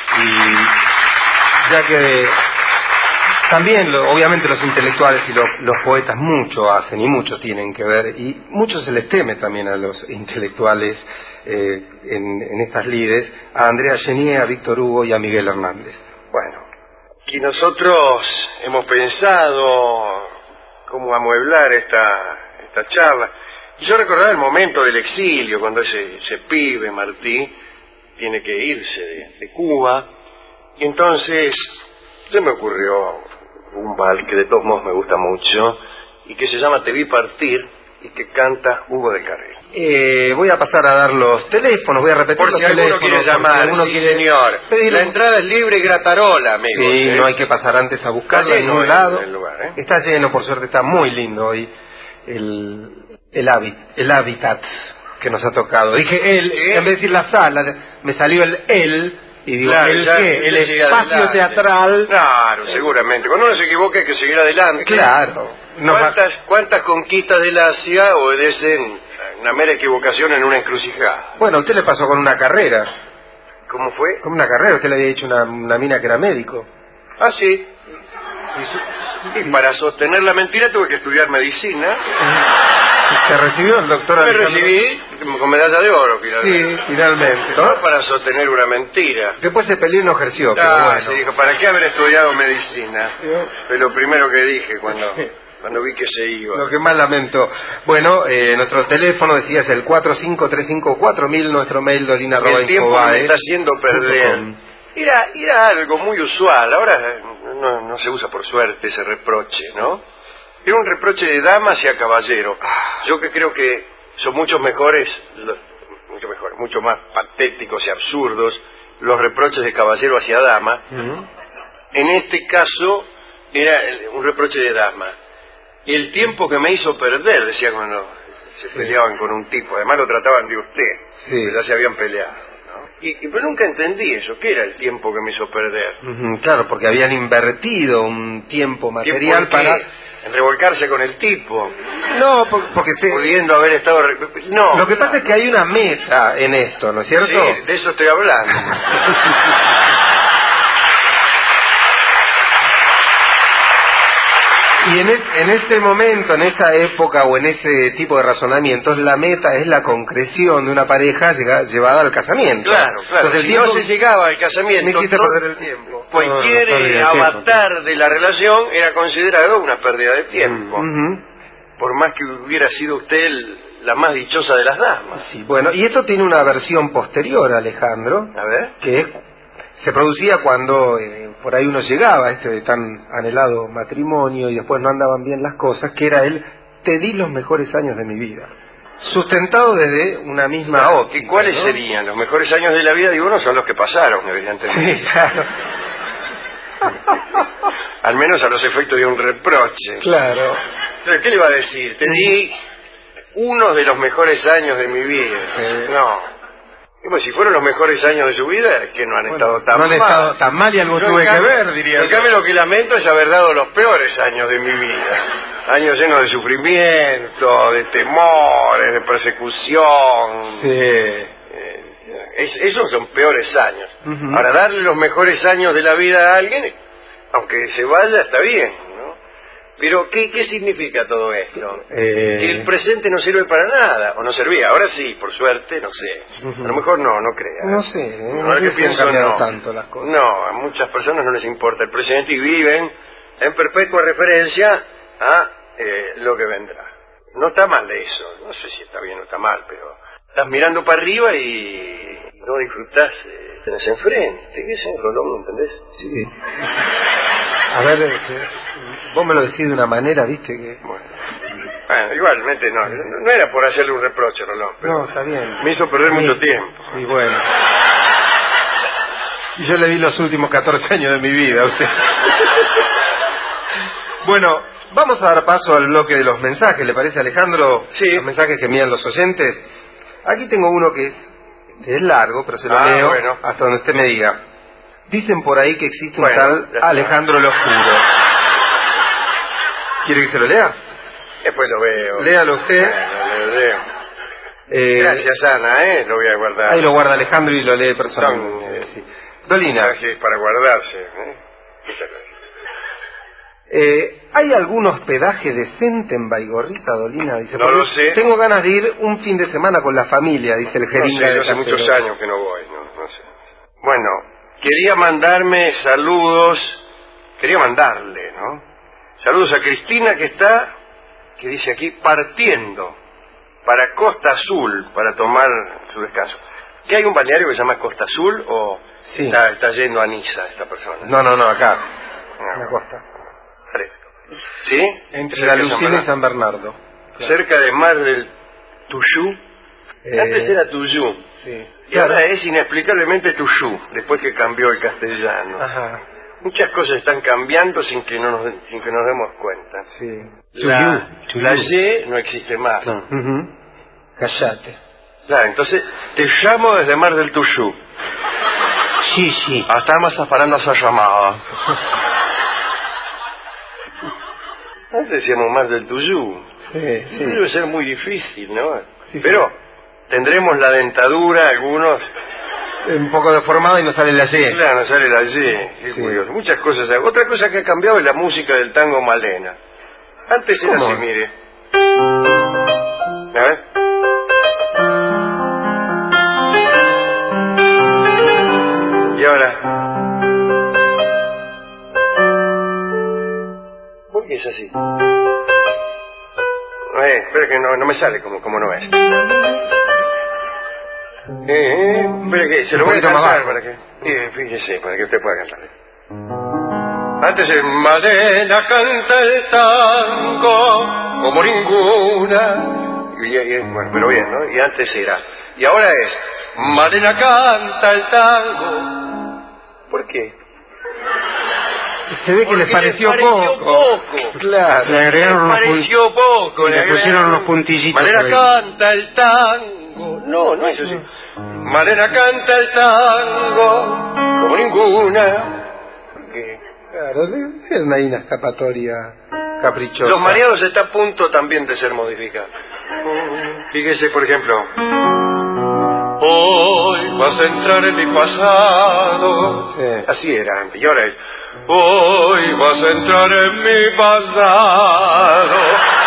S2: y ya que también, lo, obviamente, los intelectuales y los, los poetas mucho hacen y mucho tienen que ver, y mucho se les teme también a los intelectuales eh, en, en estas lides, a Andrea Chenier, a Víctor Hugo y a Miguel Hernández.
S1: Bueno, aquí nosotros hemos pensado cómo amueblar esta, esta charla. Y yo recordaba el momento del exilio, cuando ese, ese pibe, Martí, tiene que irse de, de Cuba, y entonces se me ocurrió un vals que de todos modos me gusta mucho, y que se llama Te vi partir, y que canta Hugo del Carril.
S2: Eh, voy a pasar a dar los teléfonos, voy a repetir
S1: por
S2: los
S1: si alguno
S2: teléfonos.
S1: quiere llamar,
S2: alguno
S1: sí,
S2: quiere...
S1: señor.
S2: Pedirle...
S1: La entrada es libre y gratarola, amigos.
S2: Sí,
S1: ¿eh?
S2: no hay que pasar antes a buscarla en ningún lado. El lugar, ¿eh? Está lleno, por suerte, está muy lindo hoy el, el, hábit, el hábitat. que nos ha tocado. Dije él,
S1: ¿Qué?
S2: en vez de decir la sala, me salió el él, y digo,
S1: Claro,
S2: ¿el
S1: ya,
S2: qué? El
S1: ya sigue
S2: espacio
S1: adelante.
S2: teatral.
S1: Claro, seguramente. Cuando uno se equivoca hay que seguir adelante.
S2: Claro. Nos va-
S1: ¿Cuántas, ¿Cuántas conquistas del Asia obedecen una mera equivocación en una encrucijada?
S2: Bueno, a usted le pasó con una carrera.
S1: ¿Cómo fue?
S2: Con una carrera, usted le había dicho una, una mina que era médico.
S1: Ah, sí. Y para sostener la mentira tuve que estudiar medicina.
S2: ¿Se recibió el doctor
S1: Me
S2: Alejandro?
S1: recibí con medalla de oro, finalmente.
S2: Sí, finalmente.
S1: Todo para sostener una mentira.
S2: Después se peleó y no ejerció, pero
S1: Ah,
S2: bueno.
S1: se dijo, ¿para qué haber estudiado medicina? Fue lo primero que dije cuando, cuando vi que se iba.
S2: Lo que más lamento. Bueno, eh, nuestro teléfono, decía, es el cuatro cinco tres cinco cuatro mil, nuestro mail dolina arroba
S1: El tiempo
S2: infobae
S1: me está haciendo perder.
S2: punto com.
S1: Era, era algo muy usual. Ahora no, no se usa por suerte ese reproche, ¿no? Era un reproche de dama hacia caballero. Yo que creo que son muchos mejores, los, mucho mejores, mucho más patéticos y absurdos los reproches de caballero hacia dama.
S2: Uh-huh.
S1: En este caso era el- un reproche de dama. Y el tiempo que me hizo perder, decía cuando se peleaban con un tipo, además lo trataban de usted,
S2: Sí.
S1: que ya se habían peleado, ¿no? Y, y pero nunca entendí eso, ¿qué era el tiempo que me hizo perder?
S2: Ujú, claro, porque habían invertido un tiempo
S1: ¿Tiempo
S2: material
S1: en qué?
S2: para...
S1: En revolcarse con el tipo,
S2: No, por- porque se...
S1: pudiendo haber estado... re- No.
S2: Lo que pasa es que hay una meta en esto, ¿no es cierto?
S1: Sí, de eso estoy hablando.
S2: Y en, es- en este momento, en esta época o en ese tipo de razonamientos, la meta es la concreción de una pareja llega- llevada al casamiento.
S1: Claro, claro.
S2: Entonces, el
S1: si
S2: tiempo...
S1: no se llegaba al
S2: Me
S1: casamiento,
S2: hiciste
S1: todo-
S2: perder el tiempo.
S1: cualquier
S2: No, no, pérdida
S1: eh,
S2: de tiempo.
S1: avatar de la relación era considerado una pérdida de tiempo.
S2: Ujú.
S1: Por más que hubiera sido usted el- la más dichosa de las damas.
S2: Sí, bueno, y esto tiene una versión posterior, Alejandro,
S1: A ver.
S2: que es, se producía cuando eh, por ahí uno llegaba a este tan anhelado matrimonio y después no andaban bien las cosas, que era el te di los mejores años de mi vida, sustentado desde una misma óptica.
S1: ¿Y cuáles
S2: ¿no?
S1: serían? Los mejores años de la vida de uno son los que pasaron, evidentemente.
S2: Sí, claro.
S1: Al menos a los efectos de un reproche.
S2: Claro.
S1: Pero, ¿qué le va a decir? Te di uno de los mejores años de mi vida.
S2: Sí.
S1: No. Como si fueron los mejores años de su vida, es que no han
S2: Bueno,
S1: estado tan
S2: no han
S1: mal.
S2: estado tan mal y algo
S1: Yo,
S2: tuve
S1: en
S2: que
S1: cambio-
S2: ver, diría
S1: En
S2: yo.
S1: cambio, lo que lamento es haber dado los peores años de mi vida. Años llenos de sufrimiento, de temores, de persecución.
S2: Sí.
S1: Eh, es- esos son peores años.
S2: Ujú.
S1: Ahora, darle los mejores años de la vida a alguien, aunque se vaya, está bien, ¿no? Pero, ¿qué, qué significa todo esto?
S2: Eh,
S1: Que el presente no sirve para nada, o no servía. Ahora sí, por suerte, no sé.
S2: Ujú.
S1: A lo mejor no, no crea.
S2: No sé, ¿eh? No
S1: Ahora
S2: sé
S1: que
S2: si han
S1: pienso,
S2: cambiado
S1: no.
S2: tanto las cosas.
S1: No, a muchas personas no les importa el presente y viven en perpetua referencia a eh, lo que vendrá. No está mal eso, no sé si está bien o está mal, pero estás mirando para arriba y no disfrutás, eh, tenés enfrente. ¿Qué es eso, no? ¿Me entendés?
S2: Sí. A ver, este, vos me lo decís de una manera, viste, que...
S1: Bueno, bueno, igualmente no, no, no era por hacerle un reproche, Rolón, pero
S2: No, está bien.
S1: me hizo perder
S2: Sí.
S1: mucho tiempo.
S2: Y bueno. Y yo le di los últimos catorce años de mi vida a usted. Bueno, vamos a dar paso al bloque de los mensajes, ¿le parece, Alejandro?
S1: Sí.
S2: Los mensajes que envían los oyentes. Aquí tengo uno que es, que es largo, pero se lo
S1: Ah,
S2: leo
S1: bueno.
S2: hasta donde usted me diga. Dicen por ahí que existe un
S1: Bueno,
S2: tal
S1: ya está.
S2: Alejandro el Oscuro. ¿Quiere que se lo lea?
S1: Después lo veo.
S2: Léalo usted.
S1: Bueno, lo leo.
S2: Eh,
S1: Gracias, Ana, ¿eh? Lo voy a guardar.
S2: Ahí lo guarda Alejandro y lo lee personalmente.
S1: Son, eh,
S2: sí. Dolina,
S1: mensajes para guardarse, ¿eh? Muchas gracias.
S2: eh, ¿hay algún hospedaje decente en Baigorrita, Dolina? Dice,
S1: No
S2: porque
S1: lo sé.
S2: Tengo ganas de ir un fin de semana con la familia, dice el
S1: No
S2: jeringa
S1: sé,
S2: de
S1: yo hace
S2: Caseros.
S1: muchos años que no voy, no, no sé. Bueno, quería mandarme saludos, quería mandarle, ¿no? Saludos a Cristina que está, que dice aquí, partiendo para Costa Azul para tomar su descanso. ¿Qué hay un balneario que se llama Costa Azul o
S2: Sí.
S1: está, está yendo a Niza esta persona?
S2: No, no, no, acá,
S1: Ah,
S2: en la costa.
S1: fresco. ¿Sí?
S2: Entre
S1: Cerca
S2: la
S1: de San
S2: Lucina y
S1: Bernardo.
S2: San Bernardo. Claro.
S1: Cerca de Mar del Tuyú.
S2: Eh,
S1: Antes era Tuyú.
S2: Sí.
S1: Y ahora es inexplicablemente Tuyú, después que cambió el castellano.
S2: Ajá,
S1: Muchas cosas están cambiando sin que no nos, sin que nos demos cuenta.
S2: sí.
S1: La,
S2: Tuyú,
S1: la
S2: Tuyú.
S1: Y no existe más.
S2: Ujú. Callate.
S1: Claro, entonces te llamo desde Mar del Tuyú.
S3: Sí, sí.
S1: Estamos esperando esa llamada. Antes decíamos Mar del Tuyú.
S2: Sí, sí.
S1: Debe ser muy difícil, ¿no?
S2: Sí,
S1: Pero tendremos la dentadura, algunos...
S2: Un poco deformado y no sale la Y.
S1: Claro, no sale la Y. Qué
S2: Sí.
S1: curioso. Muchas cosas. Otra cosa que ha cambiado es la música del tango Malena. Antes era
S2: ¿Cómo?
S1: así, mire. A ver. Y ahora. ¿Por qué es así? Eh, espera que no, no me sale como, como no es. Eh, eh, espera que se lo
S2: Un
S1: voy a
S2: poquito más
S1: cantar
S2: bajo.
S1: para que... Eh, fíjese, para que usted pueda cantar. Antes el Malena canta el tango como ninguna. Y, y- y- bueno, pero bien, ¿no? Y antes era. Y ahora es Malena canta el tango. ¿Por qué?
S2: Se ve que
S1: Porque
S2: les pareció,
S1: les pareció
S2: poco.
S1: poco.
S2: Claro.
S3: Le agregaron unos, pun-
S1: Pareció poco.
S3: le pusieron
S1: agregaron-
S3: unos puntillitos
S1: Malena
S3: por ahí.
S1: canta el tango. No, no es así. Malena canta el tango como ninguna. ¿Por qué?
S2: Claro, es una, ahí una escapatoria caprichosa.
S1: Los mareados está a punto también de ser modificados. Fíjese, por ejemplo. Hoy vas a entrar en mi pasado.
S2: Sí.
S1: Así era antes, y ahora es. Hoy vas a entrar en mi pasado.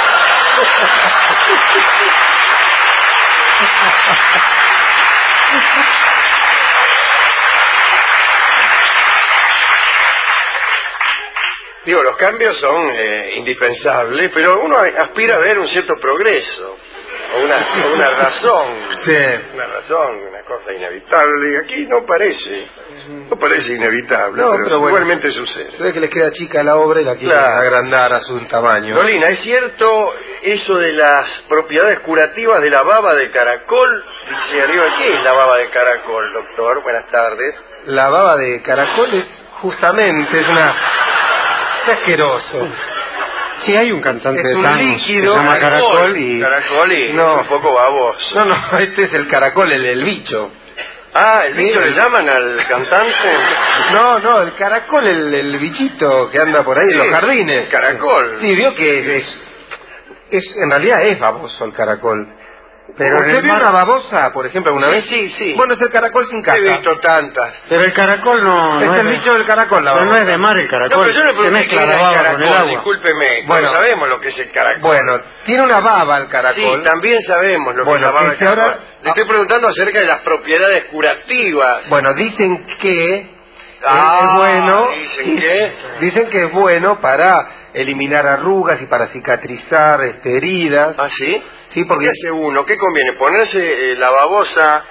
S1: Digo, los cambios son eh, indispensables, pero uno aspira a ver un cierto progreso, o una, o una razón,
S2: Sí.
S1: una razón, una cosa inevitable. Aquí no parece, no parece inevitable,
S2: No,
S1: pero,
S2: pero bueno.
S1: igualmente sucede.
S2: Se ve que les queda chica la obra y la quieren
S1: Claro.
S2: agrandar a su tamaño.
S1: Dolina, ¿es cierto eso de las propiedades curativas de la baba de caracol? Dice arriba, ¿qué es la baba de caracol, doctor? Buenas tardes.
S2: La baba de caracol es justamente, es una... es asqueroso.
S3: Sí, hay un cantante
S2: Es
S3: de
S2: un
S3: tangos
S2: líquido,
S3: que se llama Caracol y...
S1: Caracol y
S2: No.
S1: es un poco baboso.
S2: No, no, este es el caracol, el, el bicho.
S1: Ah, ¿el
S2: Sí.
S1: bicho le llaman al cantante?
S2: No, no, el caracol, el, el bichito que anda por ahí en
S1: Sí,
S2: los jardines.
S1: el caracol.
S2: Sí, vio que es, es, es- en realidad es baboso el caracol.
S3: Pero en
S2: ¿Usted
S3: el
S2: vio
S3: mar-
S2: una babosa, por ejemplo, alguna
S1: Sí,
S2: vez?
S1: sí, sí.
S2: Bueno, es el caracol sin
S1: He
S2: caca.
S1: visto tantas.
S3: Pero el caracol no...
S2: Es
S3: no
S2: el
S3: de-
S2: bicho del caracol, la
S3: Pero no
S2: babosa.
S3: es de mar el
S1: No,
S3: caracol.
S1: pero yo le
S3: se
S1: pregunté
S3: mezcla
S1: qué
S3: la
S1: era el
S3: baba
S1: caracol,
S3: con el agua.
S1: discúlpeme.
S2: Bueno.
S1: Bueno, sabemos lo que es el caracol.
S2: Bueno, tiene una baba el
S1: sí,
S2: caracol.
S1: también sabemos lo que
S2: Bueno,
S1: es la baba de
S2: ese ahora-
S1: caracol. Le estoy preguntando acerca de las propiedades curativas.
S2: Bueno, dicen que
S1: Ah,
S2: es bueno.
S1: ¿dicen qué?
S2: Dicen que es bueno para eliminar arrugas y para cicatrizar este, heridas.
S1: ¿Ah, sí?
S2: Sí,
S1: ¿Qué
S2: porque
S1: hace uno? ¿Qué conviene? ¿Ponerse eh, la babosa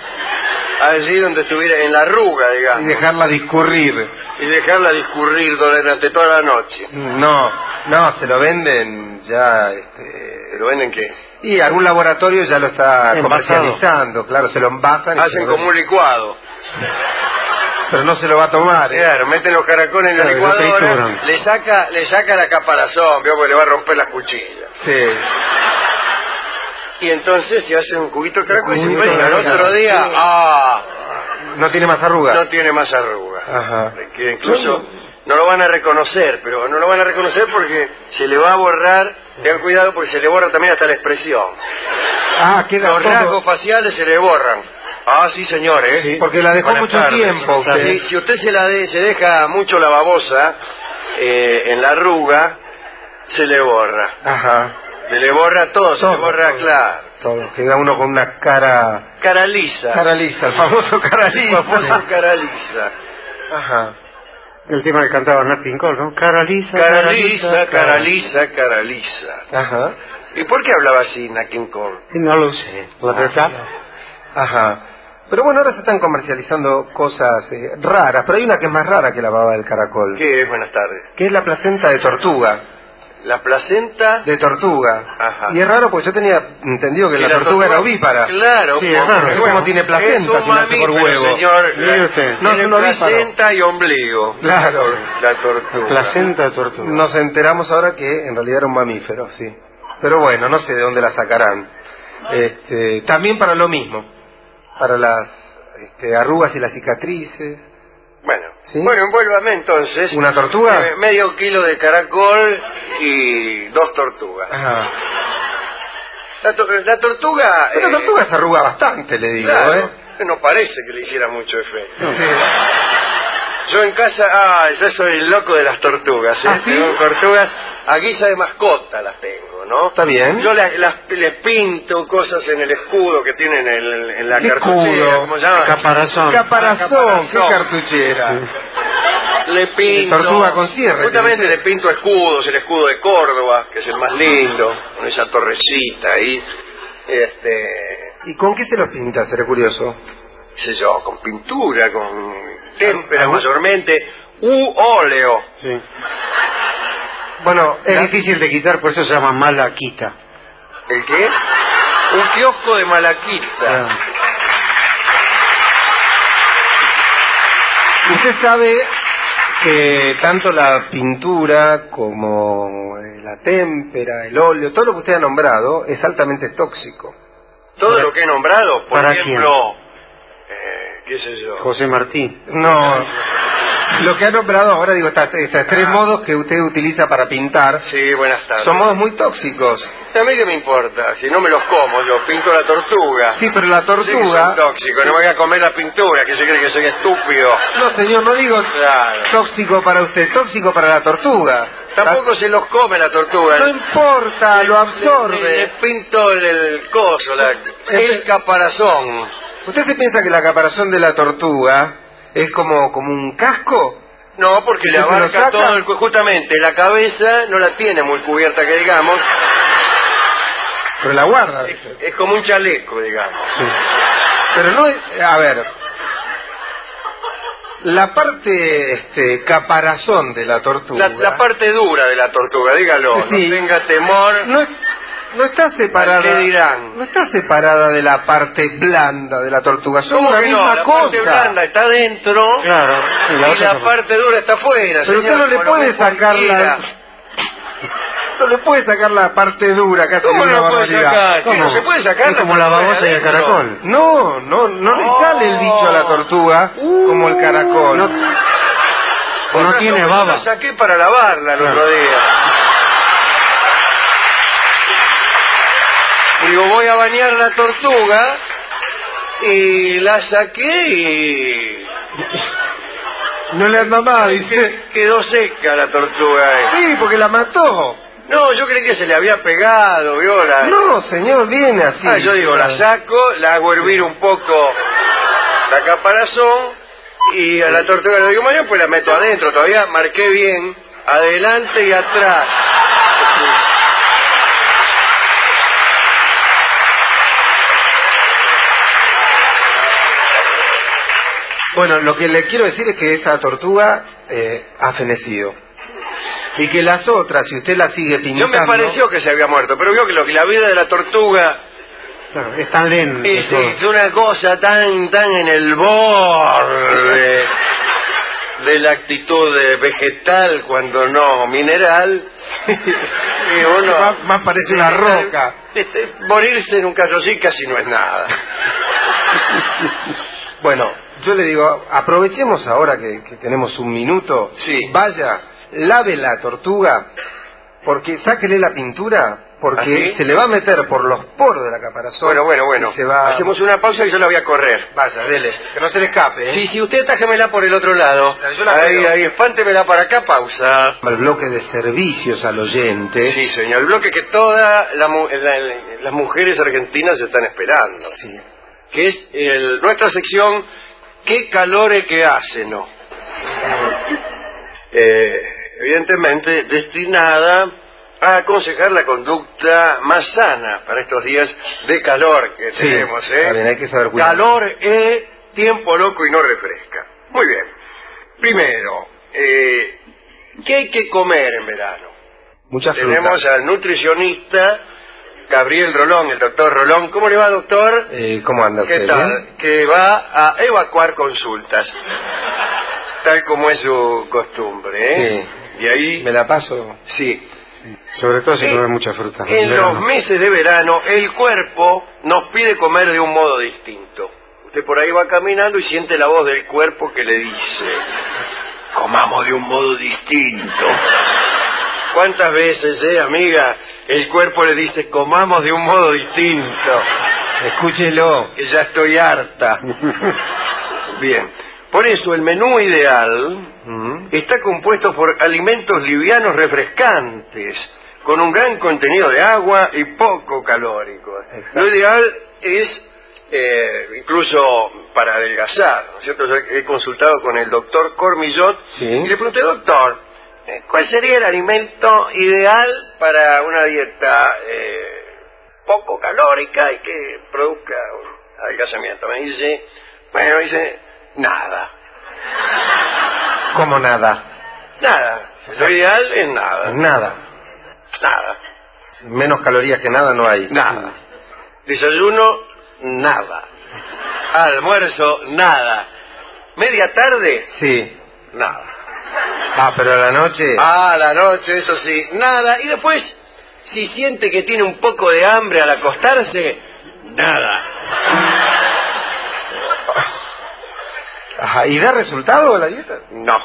S1: allí donde estuviera, en la arruga,
S2: y
S1: digamos?
S2: dejarla discurrir.
S1: Y dejarla discurrir durante toda la noche.
S2: No, no, se lo venden ya. Este,
S1: ¿Pero venden qué?
S2: y algún laboratorio ya lo está
S3: Envasado.
S2: comercializando, claro, se lo envasan. y se
S1: Hacen
S2: lo
S1: como
S2: venden.
S1: un licuado.
S2: Pero no se lo va a tomar. ¿eh?
S1: Claro, meten los caracoles en la
S3: Claro, lo
S1: licuadora,
S3: trituran.
S1: le saca, le saca la caparazón, ¿vio? Porque le va a romper las cuchillas.
S2: Sí.
S1: Y entonces se hace un juguito de caracol y se
S2: Juguito
S1: imagina,
S2: de
S1: el otro
S2: caracol.
S1: día, ah,
S2: No tiene más arrugas.
S1: no tiene más arrugas.
S2: Ajá.
S1: Que incluso no lo van a reconocer, pero no lo van a reconocer porque se le va a borrar, tengan cuidado porque se le borra también hasta la expresión.
S2: Ah, queda
S1: Los
S2: todo-
S1: rasgos faciales se le borran. Ah, sí, señor, ¿eh?
S2: Sí, porque la dejó
S1: Buenas
S2: mucho
S1: tardes.
S2: tiempo usted.
S1: Sí, si usted se la de- se deja mucho la babosa eh, en la arruga, se le borra.
S2: Ajá.
S1: Se le borra todo, se
S2: Todo,
S1: le borra,
S2: todo.
S1: claro.
S2: Todo. Queda uno con una cara...
S1: Cara lisa.
S2: Cara lisa, el famoso cara
S1: El
S2: lisa.
S1: famoso cara lisa.
S2: Ajá.
S3: El tema que cantaba Nat King Cole, ¿no? Cara lisa,
S1: Cara lisa, cara lisa, cara lisa.
S2: Ajá.
S1: ¿Y por qué hablaba así Nat King Cole?
S3: No lo sé, la verdad.
S2: Ajá. Pero bueno, ahora se están comercializando cosas eh, raras, pero hay una que es más rara que la baba del caracol,
S1: ¿Qué es? Buenas tardes.
S2: que es la placenta de tortuga.
S1: La placenta...
S2: De tortuga.
S1: Ajá.
S2: Y es raro porque yo tenía entendido que
S1: y
S2: la, tortuga, era ovípara.
S1: Claro,
S3: Sí,
S1: porque-
S3: es raro.
S2: ¿Cómo
S1: bueno,
S2: tiene placenta
S1: es un
S2: si nace por
S1: mamífero,
S2: huevo?
S1: señor.
S3: Mire usted.
S2: No,
S1: Tiene
S2: es un ovíparo.
S1: placenta y ombligo.
S2: Claro.
S1: La tortuga.
S3: Placenta de tortuga.
S2: Nos enteramos ahora que en realidad era un mamífero, sí. Pero bueno, no sé de dónde la sacarán. Este, también para lo mismo, para las este, arrugas y las cicatrices.
S1: Bueno,
S2: ¿sí?
S1: Bueno, envuélvame entonces.
S2: ¿Una tortuga?
S1: Eh, medio kilo de caracol y dos tortugas.
S2: Ajá.
S1: La, to la tortuga...
S2: Pero la
S1: eh,
S2: tortuga se arruga bastante, le digo,
S1: claro,
S2: ¿eh?
S1: No parece que le hiciera mucho efecto.
S2: No. Sí.
S1: Yo en casa, ah, yo soy el loco de las tortugas, ¿eh?
S2: ¿Ah, sí?
S1: Tengo tortugas, a guisa de mascota las tengo, ¿no?
S2: Está bien.
S1: Yo las, las, les pinto cosas en el escudo que tienen en, en la
S2: ¿Qué
S1: cartuchera,
S2: escudo?
S1: ¿cómo se llama?
S3: Caparazón.
S2: Caparazón,
S1: Ah,
S2: qué cartuchera.
S1: Sí. Le pinto...
S2: Tortuga con cierre.
S1: Justamente le pinto escudos, el escudo de Córdoba, que es el más lindo, con esa torrecita ahí. Este...
S2: ¿Y con qué se los pinta? Seré curioso.
S1: qué sé yo, con pintura, con témpera
S2: ¿Algún?
S1: mayormente, u óleo.
S3: Sí. Bueno, es difícil de quitar, por eso se llama malaquita.
S1: ¿El qué? Un kiosco de malaquita.
S3: Ah.
S2: Usted sabe que tanto la pintura como eh, la témpera, el óleo, todo lo que usted ha nombrado es altamente tóxico.
S1: Todo lo que he nombrado, por
S3: ¿Para
S1: ejemplo, eh, qué sé yo.
S3: José Martín.
S2: No, lo que ha nombrado ahora, digo, estas, estas tres
S1: Ah.
S2: modos que usted utiliza para pintar
S1: Sí, buenas tardes.
S2: son modos muy tóxicos.
S1: A mí qué me importa, si no me los como, yo pinto la tortuga.
S2: Sí, pero la
S1: Sí que
S2: tortuga...
S1: son tóxicos, no me voy a comer la pintura, que se cree que soy estúpido.
S2: No, señor, no digo
S1: Claro.
S2: tóxico para usted, tóxico para la tortuga.
S1: Tampoco se los come la tortuga.
S2: No importa, lo absorbe.
S1: Le, le pinto el, el coso, la, el caparazón.
S2: ¿Usted se piensa que la caparazón de la tortuga es como, como un casco?
S1: No, porque le
S2: ¿Usted se lo
S1: abarca
S2: saca?
S1: todo el... Justamente, la cabeza no la tiene muy cubierta, que digamos.
S2: Pero la guarda.
S1: Es, es como un chaleco, digamos.
S2: Sí. Pero no, es- a ver, la parte este, caparazón de la tortuga.
S1: La, la parte dura de la tortuga, dígalo.
S2: Sí.
S1: No tenga temor.
S2: no, es- no está separada.
S1: ¿Qué dirán?
S2: No está separada de la parte blanda de la tortuga. Son
S1: ¿Cómo
S2: una
S1: que no?
S2: misma
S1: La
S2: cosa.
S1: parte blanda está dentro.
S3: Claro.
S1: Y
S3: Y
S1: la,
S3: la otra cosa.
S1: parte dura está afuera.
S2: Pero
S1: señor,
S2: usted no le
S1: por lo
S2: puede
S1: que
S2: sacar la...
S1: cualquiera.
S2: No le puede sacar la parte dura, casi
S1: ¿Cómo
S2: una
S1: no puede
S2: barbaridad.
S1: sacar? ¿Qué,
S2: ¿Cómo?
S1: no se puede sacar?
S3: Es como la
S1: parte
S3: babosa y el
S1: adentro?
S3: caracol.
S2: No, no, no
S1: Oh.
S2: le sale el bicho a la tortuga como el caracol.
S3: No,
S1: Por
S3: no
S1: razón,
S3: tiene
S1: yo
S3: baba.
S1: la saqué para lavarla el
S3: Claro.
S1: otro día. Digo, voy a bañar la tortuga y la saqué y...
S2: No le anda más, dice.
S1: que- quedó seca la tortuga. eh.
S2: Sí, porque la mató.
S1: No, yo creí que se le había pegado, viola.
S2: No, señor, viene así.
S1: Ah, yo digo, la saco, la hago hervir un poco la caparazón y a la tortuga le digo, mañana pues la meto adentro, todavía marqué bien, adelante y atrás.
S2: Bueno, lo que le quiero decir es que esa tortuga eh, ha fenecido. Y que las otras, si usted las sigue
S1: Yo
S2: pintando...
S1: me pareció que se había muerto, pero vio que lo que la vida de la tortuga
S3: Claro, es tan lento.
S1: es,
S3: todo.
S1: es una cosa tan tan en el borde de la actitud eh, vegetal cuando no mineral. Y uno,
S2: Más, más parece una roca.
S1: Este, morirse en un caso así casi no es nada.
S2: Bueno, yo le digo, aprovechemos ahora que, que tenemos un minuto.
S1: Sí.
S2: Vaya, lave la tortuga, porque sáquele la pintura, porque
S1: ¿Ah, sí?
S2: se le va a meter por los poros de la caparazón.
S1: Bueno, bueno, bueno.
S2: y se va...
S1: Hacemos una pausa y yo la voy a correr.
S2: Vaya, dele, que no se le escape, ¿eh?
S1: Sí, sí, usted tájemela por el otro lado.
S2: Yo la
S1: Ahí,
S2: pego.
S1: ahí, espántemela para acá, pausa.
S2: El bloque de servicios al oyente.
S1: Sí, señor, el bloque que todas la mu- la- la- las mujeres argentinas están esperando.
S2: Sí.
S1: Que es el- nuestra sección ¿Qué calore que hace, no? Eh, evidentemente destinada a aconsejar la conducta más sana para estos días de calor que
S2: Sí,
S1: tenemos, ¿eh?
S2: está bien, hay que saber cuidar.
S1: Calor es tiempo loco y no refresca. Muy bien. Primero, eh, ¿qué hay que comer en verano?
S2: Mucha fruta.
S1: Tenemos al nutricionista Gabriel Rolón, el doctor Rolón. ¿Cómo le va, doctor?
S2: Eh, ¿Cómo anda
S1: ¿Qué
S2: usted?
S1: tal?
S2: ¿Bien?
S1: Que va a evacuar consultas, tal como es su costumbre, ¿eh?
S2: Sí.
S1: Y ahí,
S2: ¿Me la paso?
S1: sí.
S3: Sí. Sobre todo si come mucha fruta.
S1: En
S3: verano.
S1: los meses de verano, el cuerpo nos pide comer de un modo distinto. Usted por ahí va caminando y siente la voz del cuerpo que le dice: comamos de un modo distinto. ¿Cuántas veces, eh, amiga, el cuerpo le dice: comamos de un modo distinto?
S2: Escúchelo.
S1: Que ya estoy harta. Bien. Por eso el menú ideal
S2: Mm.
S1: está compuesto por alimentos livianos refrescantes, con un gran contenido de agua y poco calóricos.
S2: Exacto.
S1: Lo ideal es, eh, incluso para adelgazar, ¿no es cierto? Yo he consultado con el doctor Cormillot,
S2: Sí.
S1: y le pregunté: doctor, eh, ¿cuál sería el alimento ideal para una dieta eh, poco calórica y que produzca un adelgazamiento? Me dice, bueno, dice, nada.
S2: ¿Cómo nada?
S1: Nada. Lo ideal es nada.
S2: Nada.
S1: Nada.
S2: Menos calorías que nada no hay.
S1: Nada. Desayuno, nada. Almuerzo, nada. Media tarde,
S2: Sí.
S1: nada.
S2: Ah, pero a la noche...
S1: Ah, a la noche, eso sí, nada. Y después, si siente que tiene un poco de hambre al acostarse, nada.
S2: Ajá. ¿Y da resultado la dieta?
S1: No.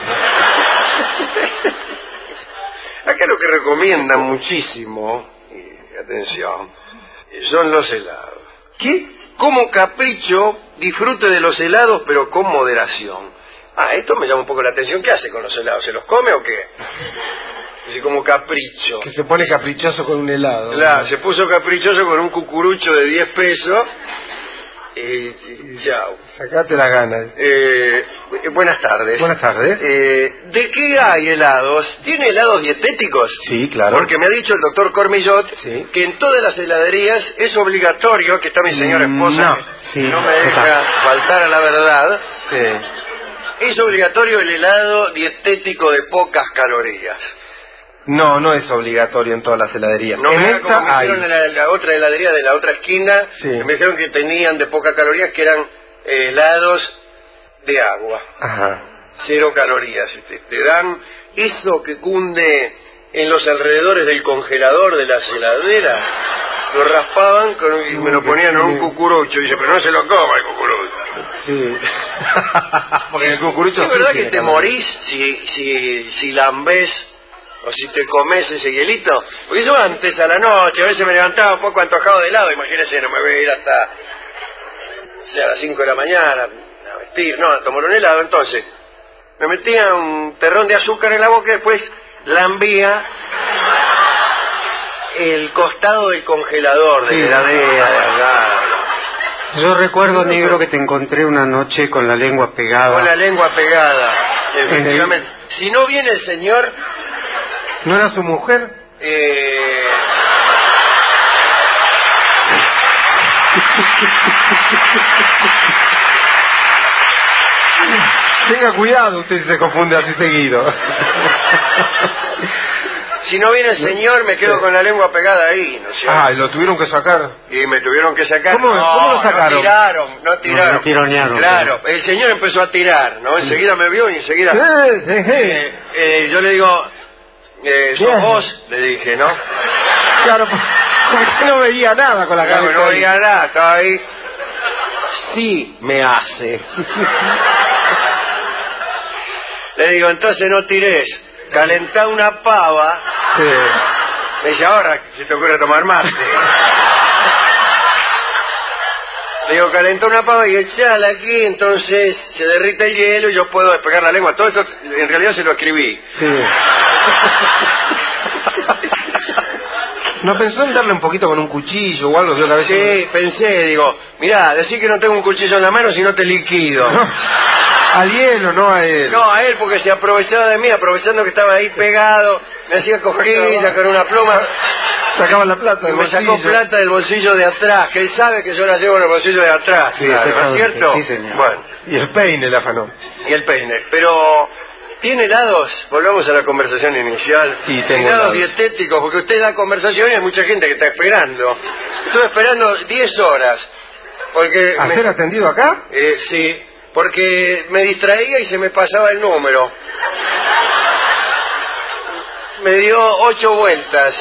S1: Acá lo que recomiendan muchísimo, y atención, son los helados.
S2: ¿Qué?
S1: Como capricho, disfrute de los helados, pero con moderación. Ah, esto me llama un poco la atención. ¿Qué hace con los helados? ¿Se los come o qué? Así como capricho.
S2: Que se pone caprichoso con un helado.
S1: Claro, se puso caprichoso con un cucurucho de diez pesos. Y, y chao.
S2: Sacate las ganas.
S1: Eh, buenas tardes.
S2: Buenas tardes.
S1: Eh, ¿De qué hay helados? ¿Tiene helados dietéticos?
S2: Sí, claro.
S1: Porque me ha dicho el doctor Cormillot
S2: Sí.
S1: que en todas las heladerías es obligatorio, que está mi señora esposa,
S2: No,
S1: que
S2: sí,
S1: no me deja
S2: está.
S1: faltar a la verdad,
S2: Sí.
S1: es obligatorio el helado dietético de pocas calorías.
S2: No, no es obligatorio en todas las heladerías.
S1: No
S2: en
S1: me haga
S2: esta
S1: como me
S2: hay.
S1: dijeron en la, la otra heladería de la otra esquina,
S2: Sí.
S1: que me dijeron que tenían de pocas calorías, que eran eh, helados de agua.
S2: Ajá.
S1: Cero calorías. Te, te dan eso que cunde en los alrededores del congelador de las heladeras. Lo raspaban con, y me lo ponían en un cucurucho. Y dice, pero no se lo coma el cucurucho.
S2: Sí. Porque el cucurucho
S1: ¿Es
S2: sí
S1: verdad que
S2: tiene
S1: te
S2: calorías.
S1: morís si, si, si lambés o si te comes ese hielito? Porque yo antes a la noche, a veces me levantaba un poco antojado de helado. Imagínese, no me voy a ir hasta, o sea, a las cinco de la mañana a vestir, no, a tomar un helado. Entonces me metía un terrón de azúcar en la boca y después lambía el costado del congelador de
S3: Sí.
S1: la heladera de acá,
S3: Yo recuerdo, negro, que te encontré una noche con la lengua pegada.
S1: con la lengua pegada, efectivamente. Si no viene el señor,
S2: ¿No era su mujer?
S1: eh...
S2: Tenga cuidado, usted se confunde así seguido.
S1: si no viene el señor me quedo con la lengua pegada ahí, ¿no es cierto?
S2: Ah, ¿y lo tuvieron que sacar?
S1: Y me tuvieron que sacar.
S2: ¿Cómo-
S1: no,
S2: cómo lo sacaron?
S1: No tiraron, no tiraron.
S3: No, tironearon.
S1: Claro, el señor empezó a tirar, ¿no? Enseguida me vio y enseguida...
S2: Sí, sí, sí.
S1: Eh, eh, yo le digo, eh, ¿sos
S2: Bien.
S1: vos? Le dije, ¿no?
S2: Claro, porque no veía nada con la
S1: Claro,
S2: cabeza.
S1: no
S2: ahí.
S1: veía nada, estaba ahí. Sí, me hace. Le digo, entonces no tires, calentá una pava.
S2: Sí.
S1: Me dice, ahora se te ocurre tomar mate. Le digo, calentá una pava y echala aquí, entonces se derrite el hielo y yo puedo despegar la lengua. Todo esto en realidad se lo escribí.
S2: Sí. ¿No pensó en darle un poquito con un cuchillo o algo? Yo la vez
S1: Sí, pensé, digo, mirá, decir que no tengo un cuchillo en la mano si no te liquido.
S2: Al hielo, no a él.
S1: No, a él porque se aprovechaba de mí, aprovechando que estaba ahí pegado, me hacía cosquillas con una pluma
S2: Sacaba la plata
S1: y
S2: del
S1: me sacó
S2: bolsillo.
S1: plata del bolsillo de atrás, que él sabe que yo la llevo en el bolsillo de atrás,
S2: Sí,
S1: claro, ¿no es
S3: exactamente.
S1: cierto?
S3: Sí, señor.
S1: Bueno,
S2: Y el peine le afanó.
S1: y el peine. Pero, ¿tiene helados? Volvamos a la conversación inicial.
S2: Sí, tengo
S1: helados
S2: helados.
S1: dietéticos, porque usted da conversación y hay mucha gente que está esperando. Estuve esperando diez horas. Porque
S2: ¿A
S1: me-
S2: ser atendido acá?
S1: Eh, sí, porque me distraía y se me pasaba el número. me dio ocho vueltas.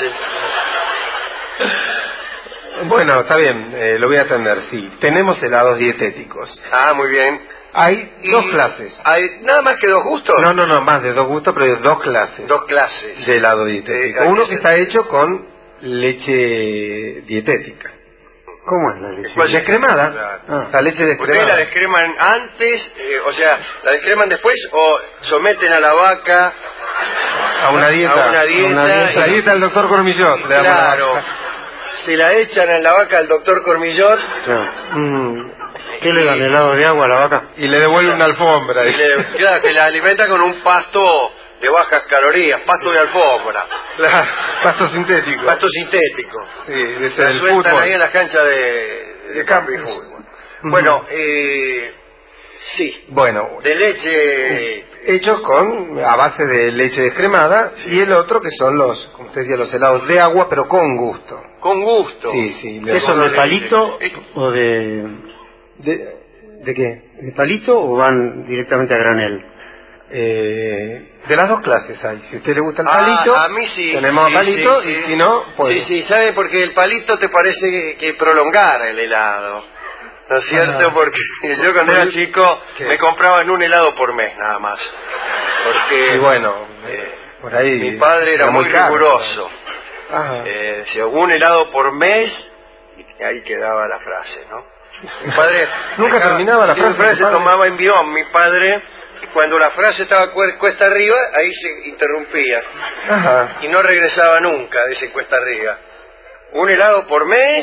S2: Bueno, está bien, eh, lo voy a atender, sí. Tenemos helados dietéticos.
S1: Ah, muy bien.
S2: Hay
S1: Y
S2: dos clases.
S1: ¿Hay nada más que dos gustos?
S2: No, no, no, más de dos gustos, pero hay dos clases.
S1: Dos clases.
S2: De helado dietético.
S1: Eh,
S2: Uno
S1: que
S2: que
S1: se-
S2: está hecho con leche dietética.
S3: ¿Cómo es la leche?
S1: ¿Cuál?
S2: Descremada.
S1: Claro.
S2: Ah, la leche
S1: ¿Ustedes
S2: descremada.
S1: la descreman antes? Eh, o sea, ¿la descreman después o someten a la vaca
S2: A una dieta.
S1: a una dieta?
S2: La
S1: y-
S2: dieta del doctor Cormillot. le damos la-
S1: Claro. Se la echan en la vaca al doctor Cormillot
S3: Claro. Mm, ¿Qué le dan, helado de agua a la vaca?
S2: Y le devuelve una alfombra.
S1: y le, claro, que la alimenta con un pasto de bajas calorías, pasto de alfombra,
S2: Claro, pasto sintético.
S1: pasto sintético.
S2: Sí, ese
S1: La
S2: del
S1: sueltan
S2: fútbol.
S1: ahí en las canchas de, de,
S2: De
S1: campo y
S2: campos.
S1: fútbol.
S2: Ujú.
S1: Bueno, eh, sí,
S2: Bueno,
S1: de leche.
S2: hechos con a base de leche descremada y el otro que son los, como usted decía, los helados de agua pero con gusto.
S1: Con gusto.
S2: Sí, sí. le-
S3: ¿Eso
S1: de
S3: de palito
S1: leche.
S3: o de,
S2: ¿De, de qué?
S3: de palito o van directamente a granel?
S2: Eh, de las dos clases hay. Si a usted le gusta el
S1: Ah,
S2: palito,
S1: a mí sí.
S2: tenemos
S1: sí,
S2: palito
S1: sí,
S2: y
S1: sí.
S2: si no, pues...
S1: Sí, sí, ¿sabe? Porque el palito te parece que, que prolongara el helado. ¿No es cierto?
S2: Ajá.
S1: Porque yo cuando era chico
S2: ¿Qué?
S1: me compraban un helado por mes nada más. Porque
S2: Y bueno, eh, por ahí...
S1: mi padre era, muy
S2: caro,
S1: riguroso.
S2: ¿no? Ajá.
S1: Eh, decía, un helado por mes, y ahí quedaba la frase, ¿no? Mi padre...
S2: Nunca
S1: dejaba-
S2: terminaba la
S1: sí, mi
S2: frase,
S1: padre
S2: tu
S1: se
S2: padre.
S1: tomaba envión, mi padre, y cuando la frase estaba cuer- cuesta arriba, ahí se interrumpía.
S2: Ajá.
S1: Y no regresaba nunca de ese cuesta arriba. Un helado por mes...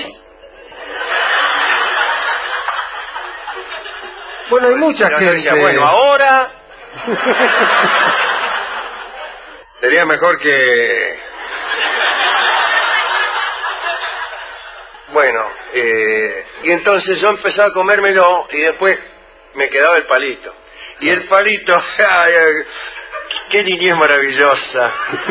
S2: Bueno, hay mucha
S1: Y yo
S2: gente...
S1: decía, bueno, ahora... Sería mejor que... Bueno, eh, y entonces yo empezaba a comérmelo y después me quedaba el palito. Y el palito, ay, ay, qué niñez maravillosa.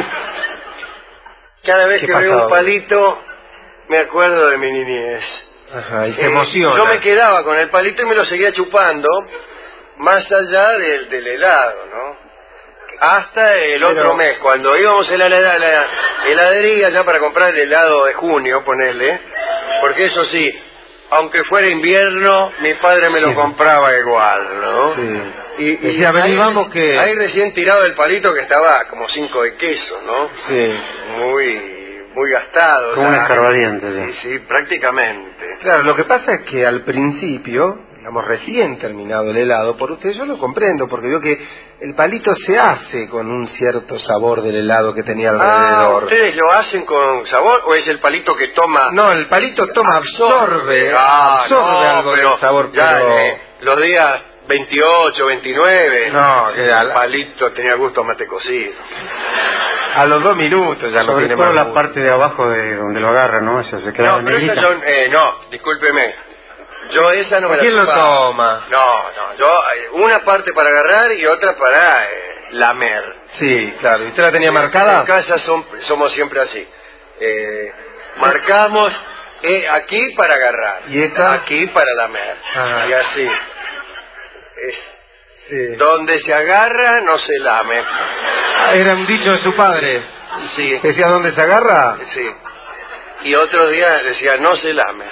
S1: Cada vez
S2: ¿Qué
S1: que veo
S2: pasaba?
S1: un palito, me acuerdo de mi niñez.
S2: Ajá, y se
S1: Eh,
S2: emociona.
S1: Yo me quedaba con el palito y me lo seguía chupando, más allá del, del helado, ¿no? Hasta el
S2: Pero-
S1: otro mes, cuando íbamos a la, la- la heladería ya para comprar el helado de junio, ponerle, porque eso sí, aunque fuera invierno, mi padre me lo
S2: Sí.
S1: compraba igual, ¿no?
S2: Sí.
S1: Y, y
S2: Decía, vení,
S1: ahí,
S2: vamos que-
S1: ahí recién tirado el palito que estaba como cinco de queso, ¿no?
S2: Sí.
S1: Muy, muy gastado.
S3: Como un
S1: ya.
S3: escarbadiente, ya.
S1: Sí, sí, prácticamente.
S2: Claro, lo que pasa es que al principio, digamos, recién terminado el helado, por usted yo lo comprendo, porque veo que el palito se hace con un cierto sabor del helado que tenía
S1: Ah,
S2: alrededor.
S1: ¿ustedes lo hacen con sabor o es el palito que toma?
S2: No, el palito toma, absorbe,
S1: Ah,
S2: absorbe
S1: no,
S2: algo
S1: pero
S2: del sabor,
S1: ya,
S2: pero...
S1: eh, los días veintiocho, veintinueve,
S2: No, que
S1: el
S2: al-
S1: palito tenía gusto a mate cocido.
S2: a los dos minutos ya no
S3: Sobre
S2: tiene
S3: todo
S2: más
S3: la
S2: gusto.
S3: parte de abajo de donde lo agarra, ¿no? Esa se queda
S1: No, pero
S3: negrita.
S1: esas son, eh, no, discúlpeme. Yo esa no me la
S2: ¿Quién lo
S1: chupaba.
S2: toma?
S1: No, no, yo eh, una parte para agarrar y otra para eh, lamer.
S2: Sí, claro. ¿Y usted la tenía
S1: En
S2: marcada?
S1: casa son- somos siempre así. Eh, marcamos eh, aquí para agarrar.
S2: ¿Y esta?
S1: Aquí para lamer.
S2: Ah.
S1: Y así. Es-
S2: Sí.
S1: donde se agarra, no se lame.
S2: Era un dicho de su padre.
S1: Sí,
S2: Decía, ¿dónde se agarra?
S1: sí. Y otros días decía, no se lame.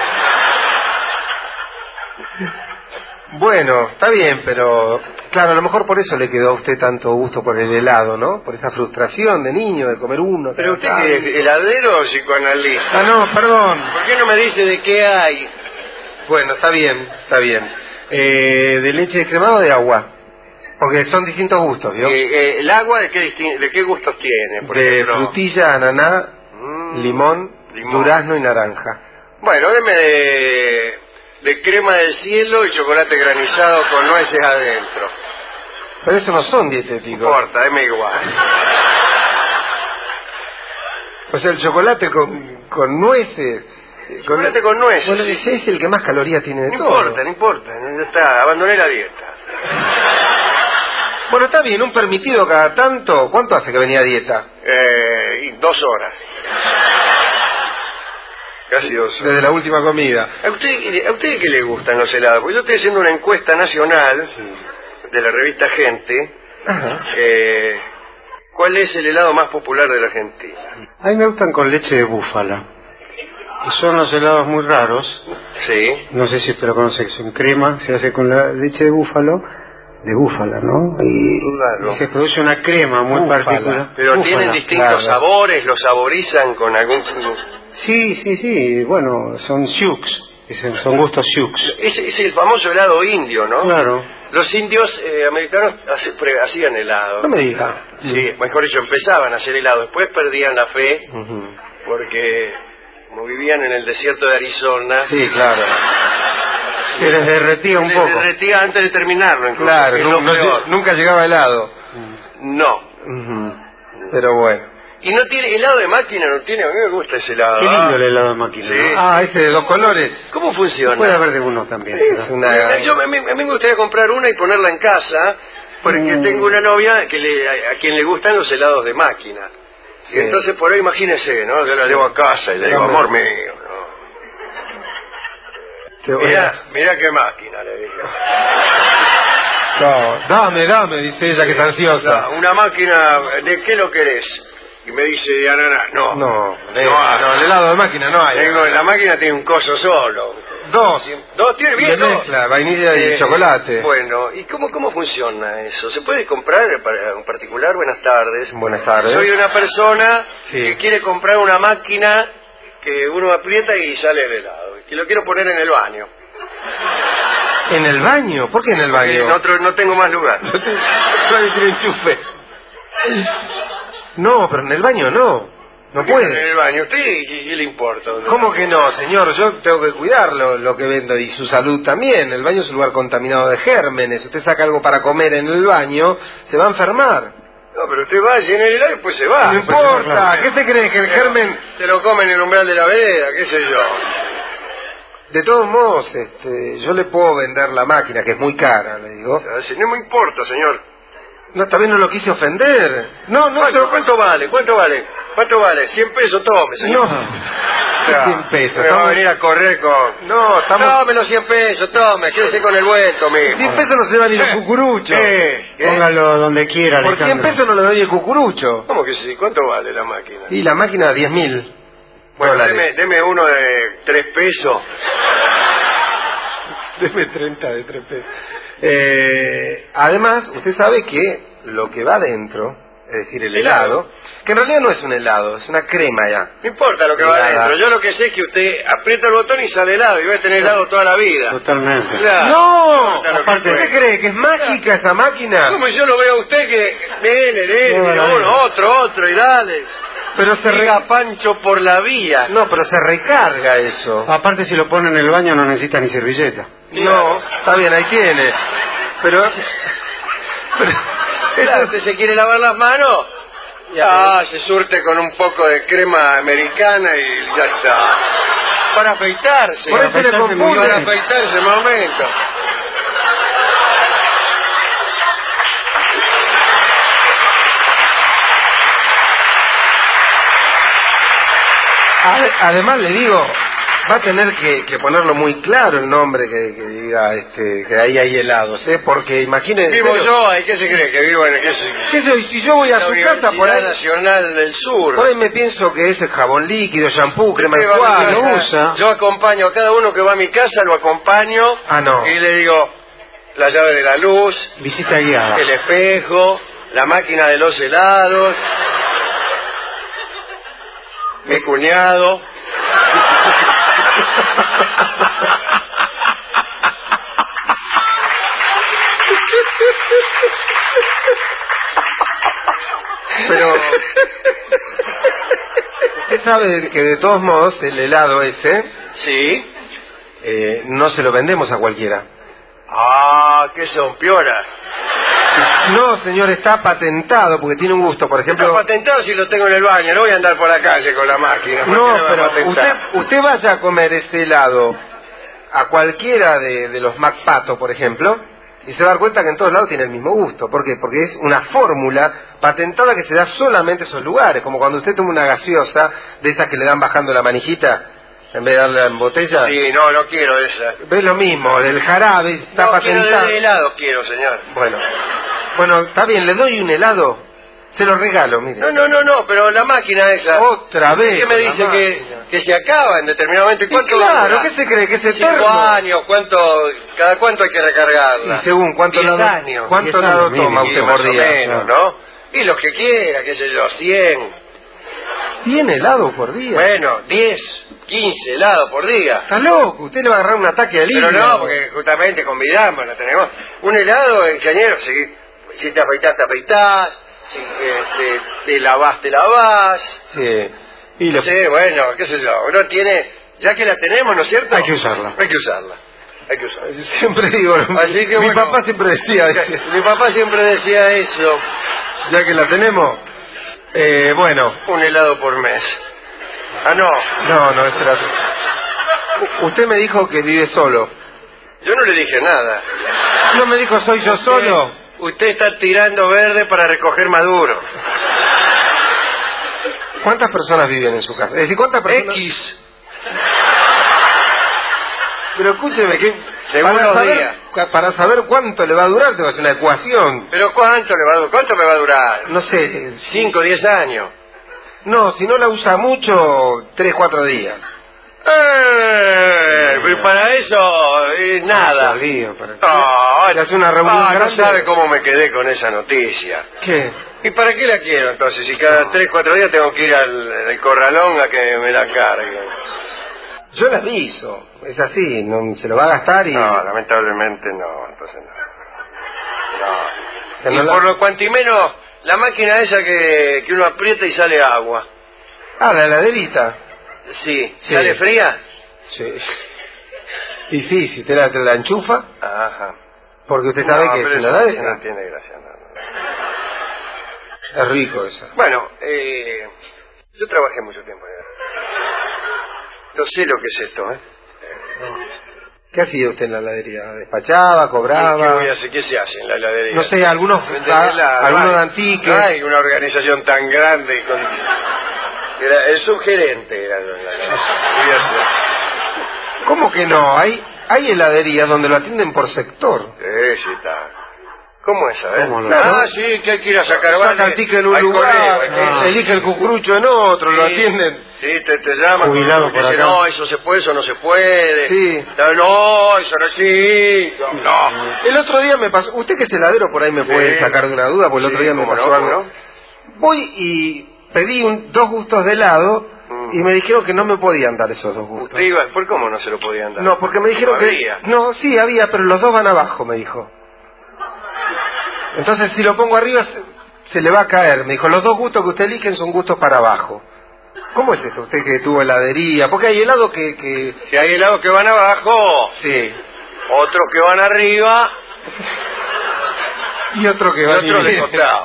S2: Bueno, está bien, pero claro, a lo mejor por eso le quedó a usted tanto gusto por el helado, ¿no? Por esa frustración de niño de comer uno.
S1: Pero usted
S2: cada
S1: que
S2: tanto.
S1: es heladero o psicoanalista.
S2: Ah, no, perdón.
S1: ¿Por qué no me dice de qué hay?
S2: Bueno, está bien, está bien. Eh, ¿De leche descremada o de agua? Porque son distintos gustos, ¿vio?
S1: Eh, eh, ¿El agua de qué, distin- de qué gustos tiene? Por
S2: de
S1: ejemplo?
S2: frutilla, ananá,
S1: Mm,
S2: limón,
S1: limón.
S2: durazno y naranja.
S1: Bueno, deme de, de crema del cielo y chocolate granizado con nueces adentro.
S2: Pero eso no son
S1: No
S2: dietéticos.
S1: importa, deme igual.
S2: O sea, el chocolate con, con nueces. eh,
S1: Chocolate con nueces.
S2: Bueno, ese es el que más calorías tiene de
S1: No
S2: todo.
S1: importa, no importa, ya está, abandoné la dieta.
S2: Bueno, está bien, un permitido cada tanto. ¿Cuánto hace que venía a dieta?
S1: Eh, y dos horas. Casi dos horas.
S2: Desde la última comida.
S1: ¿A usted, ¿A usted qué le gustan los helados? Porque yo estoy haciendo una encuesta nacional de la revista Gente.
S2: Ajá.
S1: Eh, ¿cuál es el helado más popular de la Argentina?
S3: A mí me gustan con leche de búfala. Y son los helados muy raros.
S1: Sí.
S3: No sé si usted lo conoce, que son crema, se hace con la leche de búfalo, de búfala, ¿no? Y,
S1: claro.
S3: y se produce una crema muy
S2: Búfala.
S3: particular.
S1: Pero
S3: Búfala,
S1: tienen distintos
S3: claro.
S1: sabores, los saborizan con algún...
S3: Sí, sí, sí, bueno, son sioux, dicen, son gustos sioux.
S1: Es, es el famoso helado indio, ¿no?
S3: Claro.
S1: Los indios eh, americanos hace- pre- hacían helado.
S2: No me diga.
S1: Sí, mejor dicho, empezaban a hacer helado, después perdían la fe
S2: Ujú.
S1: porque como vivían en el desierto de Arizona,
S2: Sí, claro.
S3: Se les derretía un
S1: se
S3: poco.
S1: derretía antes de terminarlo, incluso,
S2: Claro,
S1: que es
S2: nu-
S1: lo
S2: no
S1: peor.
S2: lle- nunca llegaba helado.
S1: No.
S2: Ujú. Pero bueno.
S1: Y no tiene helado de máquina, no tiene, a mí me gusta ese helado.
S3: Qué lindo
S1: Ah.
S3: el helado de máquina,
S1: Sí.
S3: ¿no?
S2: Ah, ese de dos colores.
S1: ¿Cómo funciona?
S3: Puede haber de uno también.
S2: Es
S3: ¿verdad?
S2: una...
S1: Yo, a, mí, a mí me gustaría comprar una y ponerla en casa, porque
S3: Mm.
S1: tengo una novia que le, a, a quien le gustan los helados de máquina.
S2: Sí.
S1: Y entonces por ahí imagínese, ¿no? Yo la llevo a casa y le digo,
S2: Dame.
S1: amor mío, ¿no?
S2: Qué buena.
S1: Mirá, mirá qué máquina, le dije.
S2: No, dame, dame, dice ella que está ansiosa.
S1: No, una máquina, ¿de qué lo querés? Y me dice, de ananá. No,
S2: No, de-
S1: no, hay.
S2: no, el helado de máquina no hay.
S1: Tengo, la máquina tiene un coso solo.
S2: Dos.
S1: Dos, tiene bien,
S2: De
S1: dos.
S2: mezcla, vainilla y
S1: Eh,
S2: chocolate.
S1: Bueno, ¿y cómo, cómo funciona eso? ¿Se puede comprar para un particular? Buenas tardes.
S2: Buenas tardes.
S1: Soy una persona
S2: Sí.
S1: que quiere comprar una máquina que uno aprieta y sale el helado. Y lo quiero poner en el baño.
S2: ¿En el baño? ¿Por qué en el
S1: Porque
S2: baño?
S1: en otro no tengo más lugar.
S2: Nadie tiene enchufe. No, pero en el baño no. No
S1: En el
S2: puede.
S1: baño. ¿Usted qué, qué le importa? ¿Dónde
S2: ¿Cómo
S1: va?
S2: que no, señor? Yo tengo que cuidar lo, lo que vendo y su salud también. El baño es un lugar contaminado de gérmenes. Usted saca algo para comer en el baño, se va a enfermar.
S1: No, pero usted va, llena el helado y después se va.
S2: No importa. ¿Qué te cree? ¿Que el germen...?
S1: Se lo come en el umbral de la vereda, qué sé yo.
S2: De todos modos, este, yo le puedo vender la máquina, que es muy cara, le digo.
S1: Así, no me importa, señor.
S2: No, también no lo quise ofender. No, no,
S1: ¿Cuánto,
S2: yo-
S1: cuánto vale? ¿Cuánto vale? ¿Cuánto vale? cien pesos, tome, señor.
S2: No.
S1: Ya,
S2: cien pesos.
S1: me va a
S2: Estamos-
S1: venir a correr con...
S2: No, estamos...
S1: Tome los cien pesos, tome, quédese con el vuelto mismo.
S2: cien pesos no se va ni el cucurucho.
S1: Eh, ¿eh?
S3: Póngalo donde quiera,
S2: Por cien
S3: Alejandro.
S2: pesos no le doy el cucurucho.
S1: ¿Cómo que sí? ¿Cuánto vale la máquina?
S2: Y la máquina, diez mil.
S1: Bueno,
S2: dólares.
S1: deme, deme uno de tres pesos.
S2: Deme treinta de tres pesos. Eh, además, usted sabe que lo que va adentro, es decir, el
S1: Helado.
S2: helado, que en realidad no es un helado, es una crema ya.
S1: No importa lo que va
S2: Nada.
S1: adentro. Yo lo que sé es que usted aprieta el botón y sale helado y va a tener helado toda la vida.
S3: Totalmente.
S1: Claro.
S2: ¡No!
S1: importa lo que
S2: Aparte,
S1: cueste.
S2: ¿usted cree que es mágica esa máquina?
S1: ¿Cómo yo lo veo a usted que... Dele, dele,
S3: No,
S1: dele,
S3: no,
S1: uno,
S3: no.
S1: otro, otro y dale.
S2: Pero se re...
S1: Siga Pancho por la vía.
S2: No, pero se recarga eso.
S3: Aparte, si lo pone en el baño no necesita ni servilleta.
S2: No, está bien, ahí tiene. Pero... pero
S1: Claro, usted se quiere lavar las manos, ah, se surte con un poco de crema americana y ya está. Para afeitarse.
S2: Por eso
S1: Para
S2: le
S1: afeitarse,
S2: confunde.
S1: Para afeitarse, un momento.
S2: Ade- Además le digo, va a tener que, que ponerlo muy claro el nombre que, que diga este, que ahí hay helados, ¿eh? Porque imagínense...
S1: Vivo yo ahí, ¿qué se cree? Que vivo en el... ¿Qué se...
S2: ¿Qué soy? Si yo voy a
S1: la
S2: su casa, por
S1: Universidad
S2: ahí,
S1: Nacional del Sur.
S2: por ahí me pienso que es el jabón líquido, shampoo, crema
S1: Usted va a mi
S2: enjuague,
S1: casa,
S2: lo usa.
S1: Yo acompaño a cada uno que va a mi casa, lo acompaño
S2: Ah, no.
S1: y le digo la llave de la luz,
S3: Visita guiada.
S1: el espejo, la máquina de los helados, mi cuñado.
S2: Pero... Usted sabe que de todos modos el helado ese
S1: Sí.
S2: eh, no se lo vendemos a cualquiera.
S1: Ah, ¿qué son, pioras?
S2: No, señor, está patentado porque tiene un gusto, por
S1: Está
S2: ejemplo...
S1: patentado si lo tengo en el baño, no voy a andar por la calle con la máquina. ¿por
S2: No,
S1: qué me va a
S2: pero
S1: patentar?
S2: usted, usted vaya a comer ese helado a cualquiera de, de los McPato, por ejemplo, y se va a dar cuenta que en todos lados tiene el mismo gusto. ¿Por qué? Porque es una fórmula patentada que se da solamente en esos lugares, como cuando usted toma una gaseosa de esas que le dan bajando la manijita en vez de darle en botella.
S1: Sí, no, no quiero esa.
S2: Ve lo mismo, del jarabe está
S1: No, quiero
S2: patentado.
S1: de helado, quiero, señor.
S2: Bueno, bueno, está bien, le doy un helado Se lo regalo, mire.
S1: No, no, no, no, pero la máquina esa...
S2: Otra vez.
S1: ¿Qué me dice que, que se acaba en determinado momento? ¿Y cuánto
S2: y claro,
S1: dura?
S2: ¿qué se cree? ¿Que es
S1: Cinco
S2: eterno?
S1: años, ¿cuánto, cada cuánto hay que recargarla?
S2: Y según cuánto
S1: Diez
S2: lado,
S1: años.
S2: ¿Cuánto
S3: Diez
S2: lado
S3: años,
S2: toma
S3: mire,
S2: usted
S1: más
S2: por
S1: o
S2: día?
S1: menos, ¿no? Y los que quiera, qué sé yo, cien.
S2: ¿cien helados por día?
S1: Bueno, diez, quince helados por día.
S2: Está loco, usted le va a agarrar un ataque de
S1: Pero
S2: hígado.
S1: no, porque justamente convidamos, no tenemos. Un helado, ingeniero, si, si te afeitás, te afeitás, si este, te lavás, te lavás.
S2: Sí. Y lo...
S1: Sí, bueno, qué sé yo, uno tiene, ya que la tenemos, ¿no es cierto?
S3: Hay que usarla.
S1: Hay que usarla, hay que usarla.
S2: Siempre digo,
S1: Así que,
S2: mi
S1: bueno,
S2: papá siempre decía eso.
S1: Mi papá siempre decía eso,
S2: Ya que la tenemos, eh, bueno.
S1: un helado por mes. Ah, no,
S2: No, no, espérate. U- Usted me dijo que vive solo.
S1: yo no le dije nada.
S2: No me dijo soy yo solo.
S1: Usted, usted está tirando verde para recoger maduro.
S2: ¿Cuántas personas viven en su casa? Es decir, ¿cuántas personas?
S1: X,
S2: Pero escúcheme, que
S1: Según
S2: para
S1: los
S2: saber,
S1: días.
S2: cu- para saber cuánto le va a durar, tengo que hacer una ecuación.
S1: pero ¿cuánto le va a durar? ¿Cuánto me va a durar?
S2: No sé,
S1: Cinco, diez años.
S2: no, si no la usa mucho, tres, cuatro días.
S1: Eh, pero para eso, eh, nada.
S2: Lío, para-
S1: Ah,
S2: Se hace una reunión
S1: ah, no
S2: grande.
S1: sabe cómo me quedé con esa noticia.
S2: ¿Qué?
S1: ¿Y para qué la quiero entonces? Si cada tres, cuatro días tengo que ir al, al corralón a que me la carguen.
S2: Yo la aviso, es así, no se lo va a gastar y...
S1: No, lamentablemente no, entonces no. No.
S2: O sea,
S1: Y
S2: no la-
S1: por lo cuanti menos, la máquina esa que, que uno aprieta y sale agua.
S2: Ah, la heladerita.
S1: Sí,
S2: Sí.
S1: ¿sale fría?
S2: Sí. Y sí, si usted la, te la enchufa,
S1: Ajá.
S2: porque usted sabe
S1: No,
S2: que
S1: pero
S2: es
S1: eso
S2: heladera.
S1: no tiene gracia, no, no.
S2: Es rico eso.
S1: Bueno, eh, yo trabajé mucho tiempo en el... Yo sé lo que es esto, ¿eh?
S2: ¿Qué hacía usted en la heladería? ¿Despachaba,
S1: ¿Qué
S2: cobraba?
S1: voy a hacer? ¿Qué se hace en la heladería?
S2: No sé, algunos,
S1: Vender
S2: ah,
S1: helado.
S2: algunos
S1: No
S2: de
S1: hay-
S2: antiques.
S1: No hay una organización tan grande. Con... Era el subgerente. Era la- la- la- voy a hacer.
S2: ¿Cómo que no? Hay, hay heladerías donde lo atienden por sector.
S1: Sí, sí, está. ¿Cómo es, a ver?
S3: ¿Cómo lo-
S1: Ah, sí, que hay que ir a sacar
S2: Saca
S1: vale
S2: el ticket en un
S1: al
S2: lugar,
S1: correo, hay que-
S2: ah, elige el cucurucho en otro, lo
S1: Sí,
S2: atienden.
S1: Sí, te, te llaman.
S3: Jubilado
S1: te
S3: por
S1: dicen,
S3: acá.
S1: no, eso se puede, eso no se puede.
S2: Sí.
S1: No, eso no sí. No.
S2: El otro día me pasó, usted que es heladero por ahí me
S1: Sí.
S2: puede sacar de una duda, porque el
S1: Sí,
S2: otro día me
S1: cómo
S2: pasó
S1: no,
S2: algo.
S1: cómo no.
S2: Voy y pedí un- dos gustos de helado
S1: Mm.
S2: y me dijeron que no me podían dar esos dos gustos.
S1: Usted iba, ¿por cómo no se lo podían dar?
S2: No, porque me dijeron
S1: No
S2: que...
S1: había.
S2: No, sí, había, pero los dos van abajo, me dijo. Entonces, si lo pongo arriba, se, se le va a caer. Me dijo, los dos gustos que usted eligen son gustos para abajo. ¿Cómo es esto? Usted que tuvo heladería. Porque hay helado que... que...
S1: Si hay helados que van abajo,
S2: Sí.
S1: otros que van arriba
S2: Y otro que
S1: y
S2: va
S1: otros de
S2: bien.
S1: costado.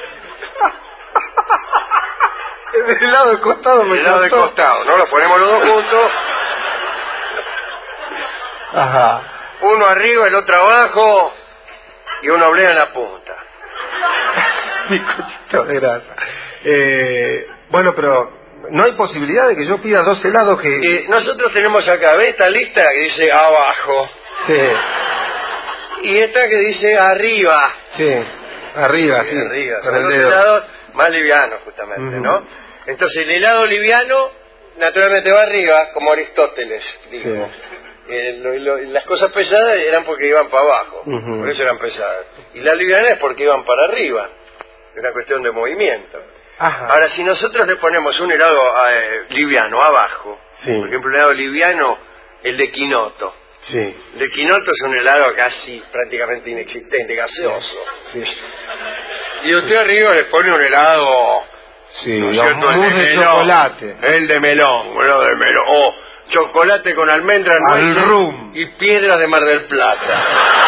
S2: El helado de costado me
S1: El helado de
S2: costó.
S1: costado, ¿no? Los ponemos los dos juntos,
S2: Ajá.
S1: uno arriba, el otro abajo, y uno oblea en la punta.
S2: Mi cochito de grasa. Eh, bueno, pero no hay posibilidad de que yo pida dos helados que...
S1: Eh, nosotros tenemos acá, ¿ves esta lista que dice abajo?
S2: Sí,
S1: Y esta que dice arriba.
S2: sí. Arriba, sí.
S1: Arriba,
S2: con
S1: son
S2: el
S1: los
S2: dedo.
S1: helados más livianos, justamente,
S2: Ujú.
S1: ¿no? Entonces, el helado liviano, naturalmente va arriba, como Aristóteles dijo.
S2: Sí.
S1: Eh, lo- lo- las cosas pesadas eran porque iban para abajo,
S2: Ujú.
S1: por eso eran pesadas. Y la liviana es porque iban para arriba, es una cuestión de movimiento.
S2: Ajá.
S1: Ahora, si nosotros le ponemos un helado eh, liviano abajo,
S2: Sí.
S1: por ejemplo, un helado liviano, el de quinoto.
S2: Sí.
S1: El de quinoto es un helado casi prácticamente inexistente, gaseoso.
S2: Sí.
S1: Y usted arriba le pone un helado,
S2: Sí,
S1: ¿no es
S2: los
S1: cierto? El
S2: mousse de
S1: melón,
S2: chocolate.
S1: El de melón, un helado de melón. O chocolate con almendras,
S2: Al
S1: nueces
S2: rum.
S1: y piedras de Mar del Plata.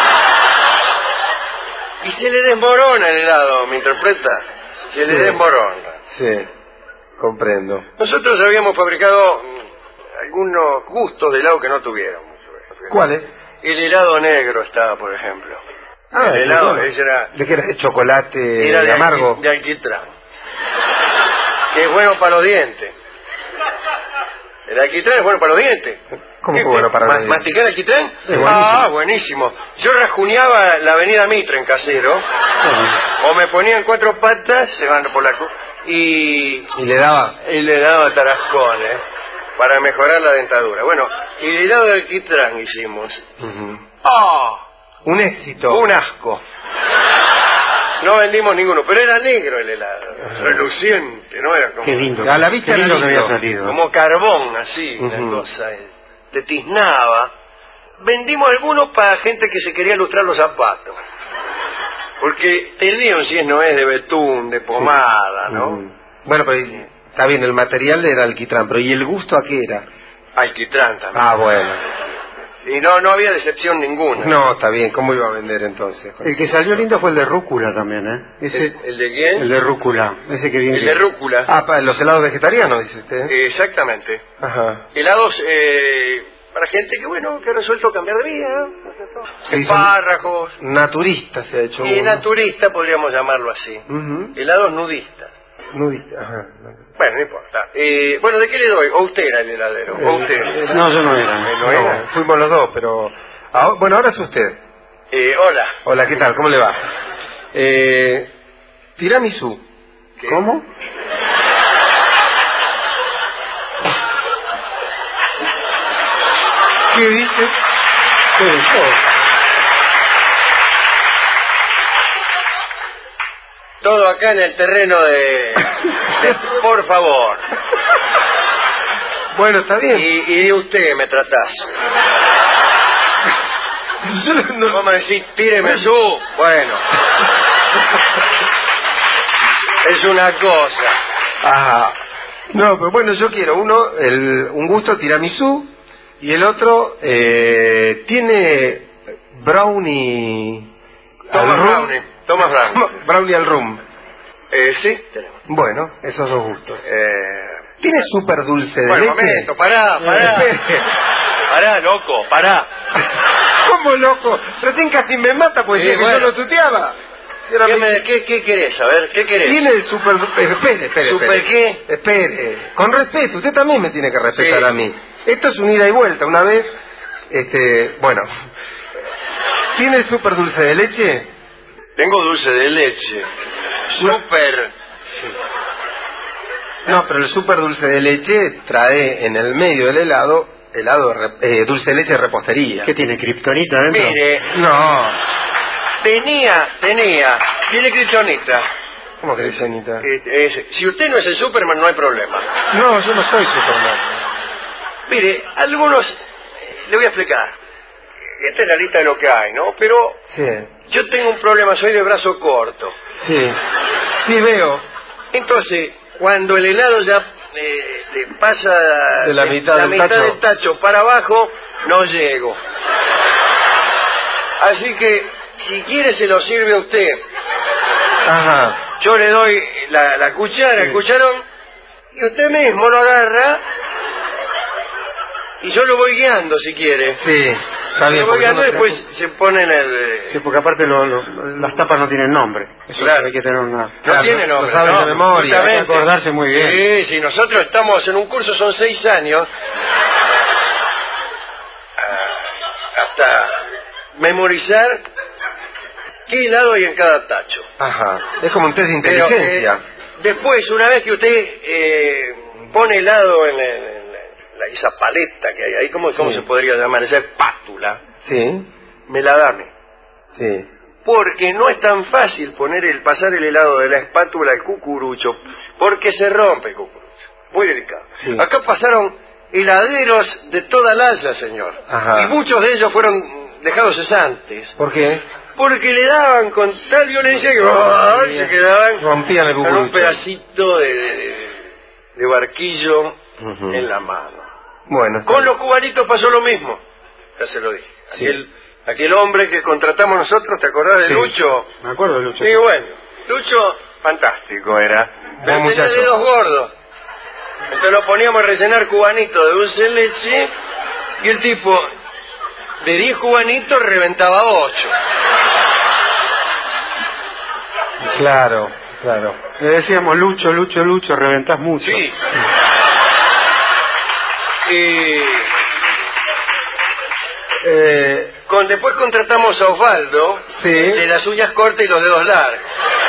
S1: Y se le desmorona el helado, ¿me interpreta? Se le
S2: Sí.
S1: desmorona.
S2: Sí, comprendo.
S1: Nosotros habíamos fabricado mm, algunos gustos de helado que no tuvieron.
S2: ¿Cuál es?
S1: El helado negro estaba, por ejemplo.
S2: Ah,
S1: el
S2: sí,
S1: helado,
S2: bueno.
S1: ese era,
S2: ¿De qué era? ¿De chocolate
S1: era de,
S2: amargo?
S1: alqui- de alquitrán. Que es bueno para los dientes. El alquitrán es bueno para los dientes.
S2: ¿Cómo que bueno para los dientes?
S1: ¿Masticar alquitrán?
S2: Es buenísimo.
S1: Ah, buenísimo. Yo rajuneaba la avenida Mitre en casero, o me ponían cuatro patas, se van por la... cu- y...
S2: Y le daba...
S1: y le daba tarascones para mejorar la dentadura. Bueno, y el helado de alquitrán hicimos.
S2: Uh-huh.
S1: ¡Ah!
S2: Un éxito.
S1: Un asco. No vendimos ninguno, pero era negro el helado, reluciente, no era como...
S3: Qué lindo.
S2: A la vista
S3: Qué
S2: era
S3: lindo que
S2: lindo.
S3: había salido.
S1: Como carbón, así, una
S2: Ujú.
S1: cosa, eh, te tiznaba. Vendimos algunos para gente que se quería lustrar los zapatos, porque tenían, si es no es, de betún, de pomada, ¿no?
S2: Mm. Bueno, pero está bien, el material era alquitrán, pero ¿y el gusto a qué era?
S1: Alquitrán también.
S2: Ah, bueno.
S1: Y no, no había decepción ninguna.
S2: No, está bien, ¿cómo iba a vender entonces?
S3: El que salió lindo fue el de rúcula también, ¿eh? Ese,
S1: ¿El, el de quién?
S3: el de rúcula, ese que viene.
S1: El de rúcula.
S2: Ah, para los helados vegetarianos, dice usted.
S1: Eh, exactamente.
S2: Ajá.
S1: Helados eh, para gente que, bueno, que ha resuelto cambiar de vida.
S2: Sí,
S1: Espárragos.
S2: Naturista se ha hecho.
S1: Y
S2: uno.
S1: naturista podríamos llamarlo así.
S2: Ujú.
S1: Helados nudistas.
S2: Nudista, ajá.
S1: Bueno, no importa. Eh, bueno, ¿de qué le doy? O usted era el heladero. O
S2: Eh,
S1: usted.
S3: No, yo no era.
S1: Eh,
S2: No,
S1: ¿no era?
S2: fuimos los dos, pero... Ah, bueno, ahora es usted.
S1: Eh, hola.
S2: Hola, ¿qué tal? ¿Cómo le va? Eh, tiramisú.
S1: ¿Qué?
S2: ¿Cómo? ¿Qué dice? ¿Qué dijo?
S1: Todo acá en el terreno de... de por favor.
S2: Bueno, está bien.
S1: Y, y de usted me tratás.
S2: Yo no-
S1: Vamos a decir, tíreme su. Bueno. Es una cosa.
S2: Ajá. No, pero bueno, yo quiero uno, el, un gusto tiramisú, y el otro eh, tiene brownie...
S1: Thomas
S2: al rum.
S1: Brownie. Thomas Brownie.
S2: Brownie al rum.
S1: Eh, sí, tenemos.
S2: Bueno, esos dos gustos.
S1: Eh...
S2: ¿Tiene súper dulce de
S1: Bueno,
S2: leche?
S1: momento, pará, pará.
S2: Eh,
S1: Pará, loco, pará.
S2: ¿Cómo loco? Recién casi me mata porque
S1: Sí,
S2: decía que
S1: bueno.
S2: yo lo tuteaba. Y ahora
S1: ¿Qué,
S2: me-
S1: me- qué, ¿Qué querés? A ver, ¿qué querés?
S2: Tiene el super... eh, Espere, espere,
S1: ¿Super
S2: espere.
S1: qué?
S2: Espere. Con respeto, usted también me tiene que respetar
S1: Sí.
S2: a mí. Esto es un ida y vuelta. Una vez, este... Bueno. ¿Tiene el super dulce de leche?
S1: Tengo dulce de leche. Súper.
S2: No, pero el super dulce de leche trae en el medio del helado, helado de re- eh, dulce de leche de repostería.
S3: ¿Qué tiene, kriptonita adentro?
S1: Mire,
S2: No.
S1: tenía, tenía. Tiene kriptonita.
S2: ¿Cómo que dice Anita?
S1: Eh, eh, si usted no es el Superman, no hay problema.
S2: No, yo no soy Superman.
S1: Mire, algunos... Le voy a explicar. Esta es la lista de lo que hay, ¿no? Pero
S2: Sí,
S1: yo tengo un problema, soy de brazo corto.
S2: sí. Sí veo.
S1: Entonces, cuando el helado ya eh, te pasa
S2: De la mitad del
S1: mitad
S2: tacho.
S1: del tacho para abajo, no llego. Así que, si quiere, se lo sirve a usted.
S2: Ajá.
S1: Yo le doy la, la cuchara, el cucharón, y usted mismo lo agarra, y yo lo voy guiando, si quiere.
S2: Sí, está bien.
S1: Lo voy
S2: porque
S1: guiando y
S2: yo no-
S1: después se pone en el...
S3: Sí, porque aparte lo- lo- las tapas no tienen nombre. Eso
S1: Claro.
S3: hay que tener una...
S1: No
S2: Claro,
S1: tiene
S2: lo
S1: nombre.
S2: saben
S1: no,
S2: de memoria,
S1: justamente.
S3: hay que acordarse muy bien.
S1: Sí, si nosotros estamos en un curso, son seis años, ah, hasta memorizar qué helado hay en cada tacho.
S2: Ajá. Es como un test de
S1: Pero,
S2: inteligencia.
S1: eh, después, una vez que usted eh, pone helado en, el- en la, esa paleta que hay ahí, ¿cómo, cómo
S2: Sí.
S1: se podría llamar? Esa espátula,
S2: Sí,
S1: me la da a mí.
S2: sí.
S1: Porque no es tan fácil poner el pasar el helado de la espátula al cucurucho, porque se rompe el cucurucho. Muy delicado.
S2: Sí.
S1: Acá pasaron heladeros de toda la haya, señor.
S2: Ajá.
S1: Y muchos de ellos fueron dejados cesantes.
S2: ¿Por qué?
S1: Porque le daban con tal violencia que ¡ay! Se quedaban
S2: Rompían el
S1: con un
S2: cucurucho.
S1: pedacito de, de, de barquillo
S2: Ujú.
S1: en la mano.
S2: Bueno. está
S1: Con
S2: bien.
S1: los cubanitos pasó lo mismo. Ya se lo dije.
S2: Sí.
S1: Aquel, aquel hombre que contratamos nosotros, ¿te acordás de
S2: Sí.
S1: Lucho?
S3: Me acuerdo, Lucho.
S1: Sí, bueno. Lucho, fantástico era. Pero
S2: Buen
S1: tenía
S2: muchacho.
S1: dedos gordos. Entonces lo poníamos a rellenar cubanitos de dulce de leche y el tipo de diez cubanitos reventaba ocho.
S2: Claro, claro.
S3: Eh, Le decíamos, Lucho, Lucho, Lucho, reventás mucho.
S1: Sí. Y
S2: Eh,
S1: con, después contratamos a Osvaldo,
S2: Sí.
S1: de las uñas cortas y los dedos largos.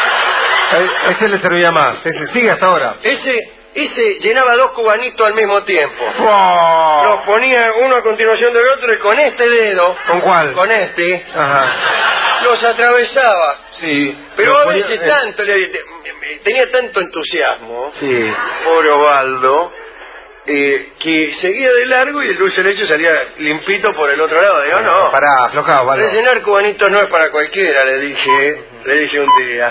S2: a ese le servía más. Ese sigue hasta ahora.
S1: Ese, ese llenaba dos cubanitos al mismo tiempo.
S2: ¡Wow!
S1: Los ponía uno a continuación del otro y con este dedo,
S2: ¿Con cuál?
S1: con este,
S2: Ajá.
S1: los atravesaba.
S2: Sí.
S1: Pero
S2: Lo
S1: a
S2: ponía-
S1: veces
S2: eh,
S1: tanto, le- te- tenía tanto entusiasmo,
S2: Sí.
S1: pobre Osvaldo, eh, que seguía de largo y el dulce de leche salía limpito por el otro lado. Digo, no,
S2: Pará, aflojado, vale.
S1: rellenar cubanitos no es para cualquiera, le dije, le dije un día.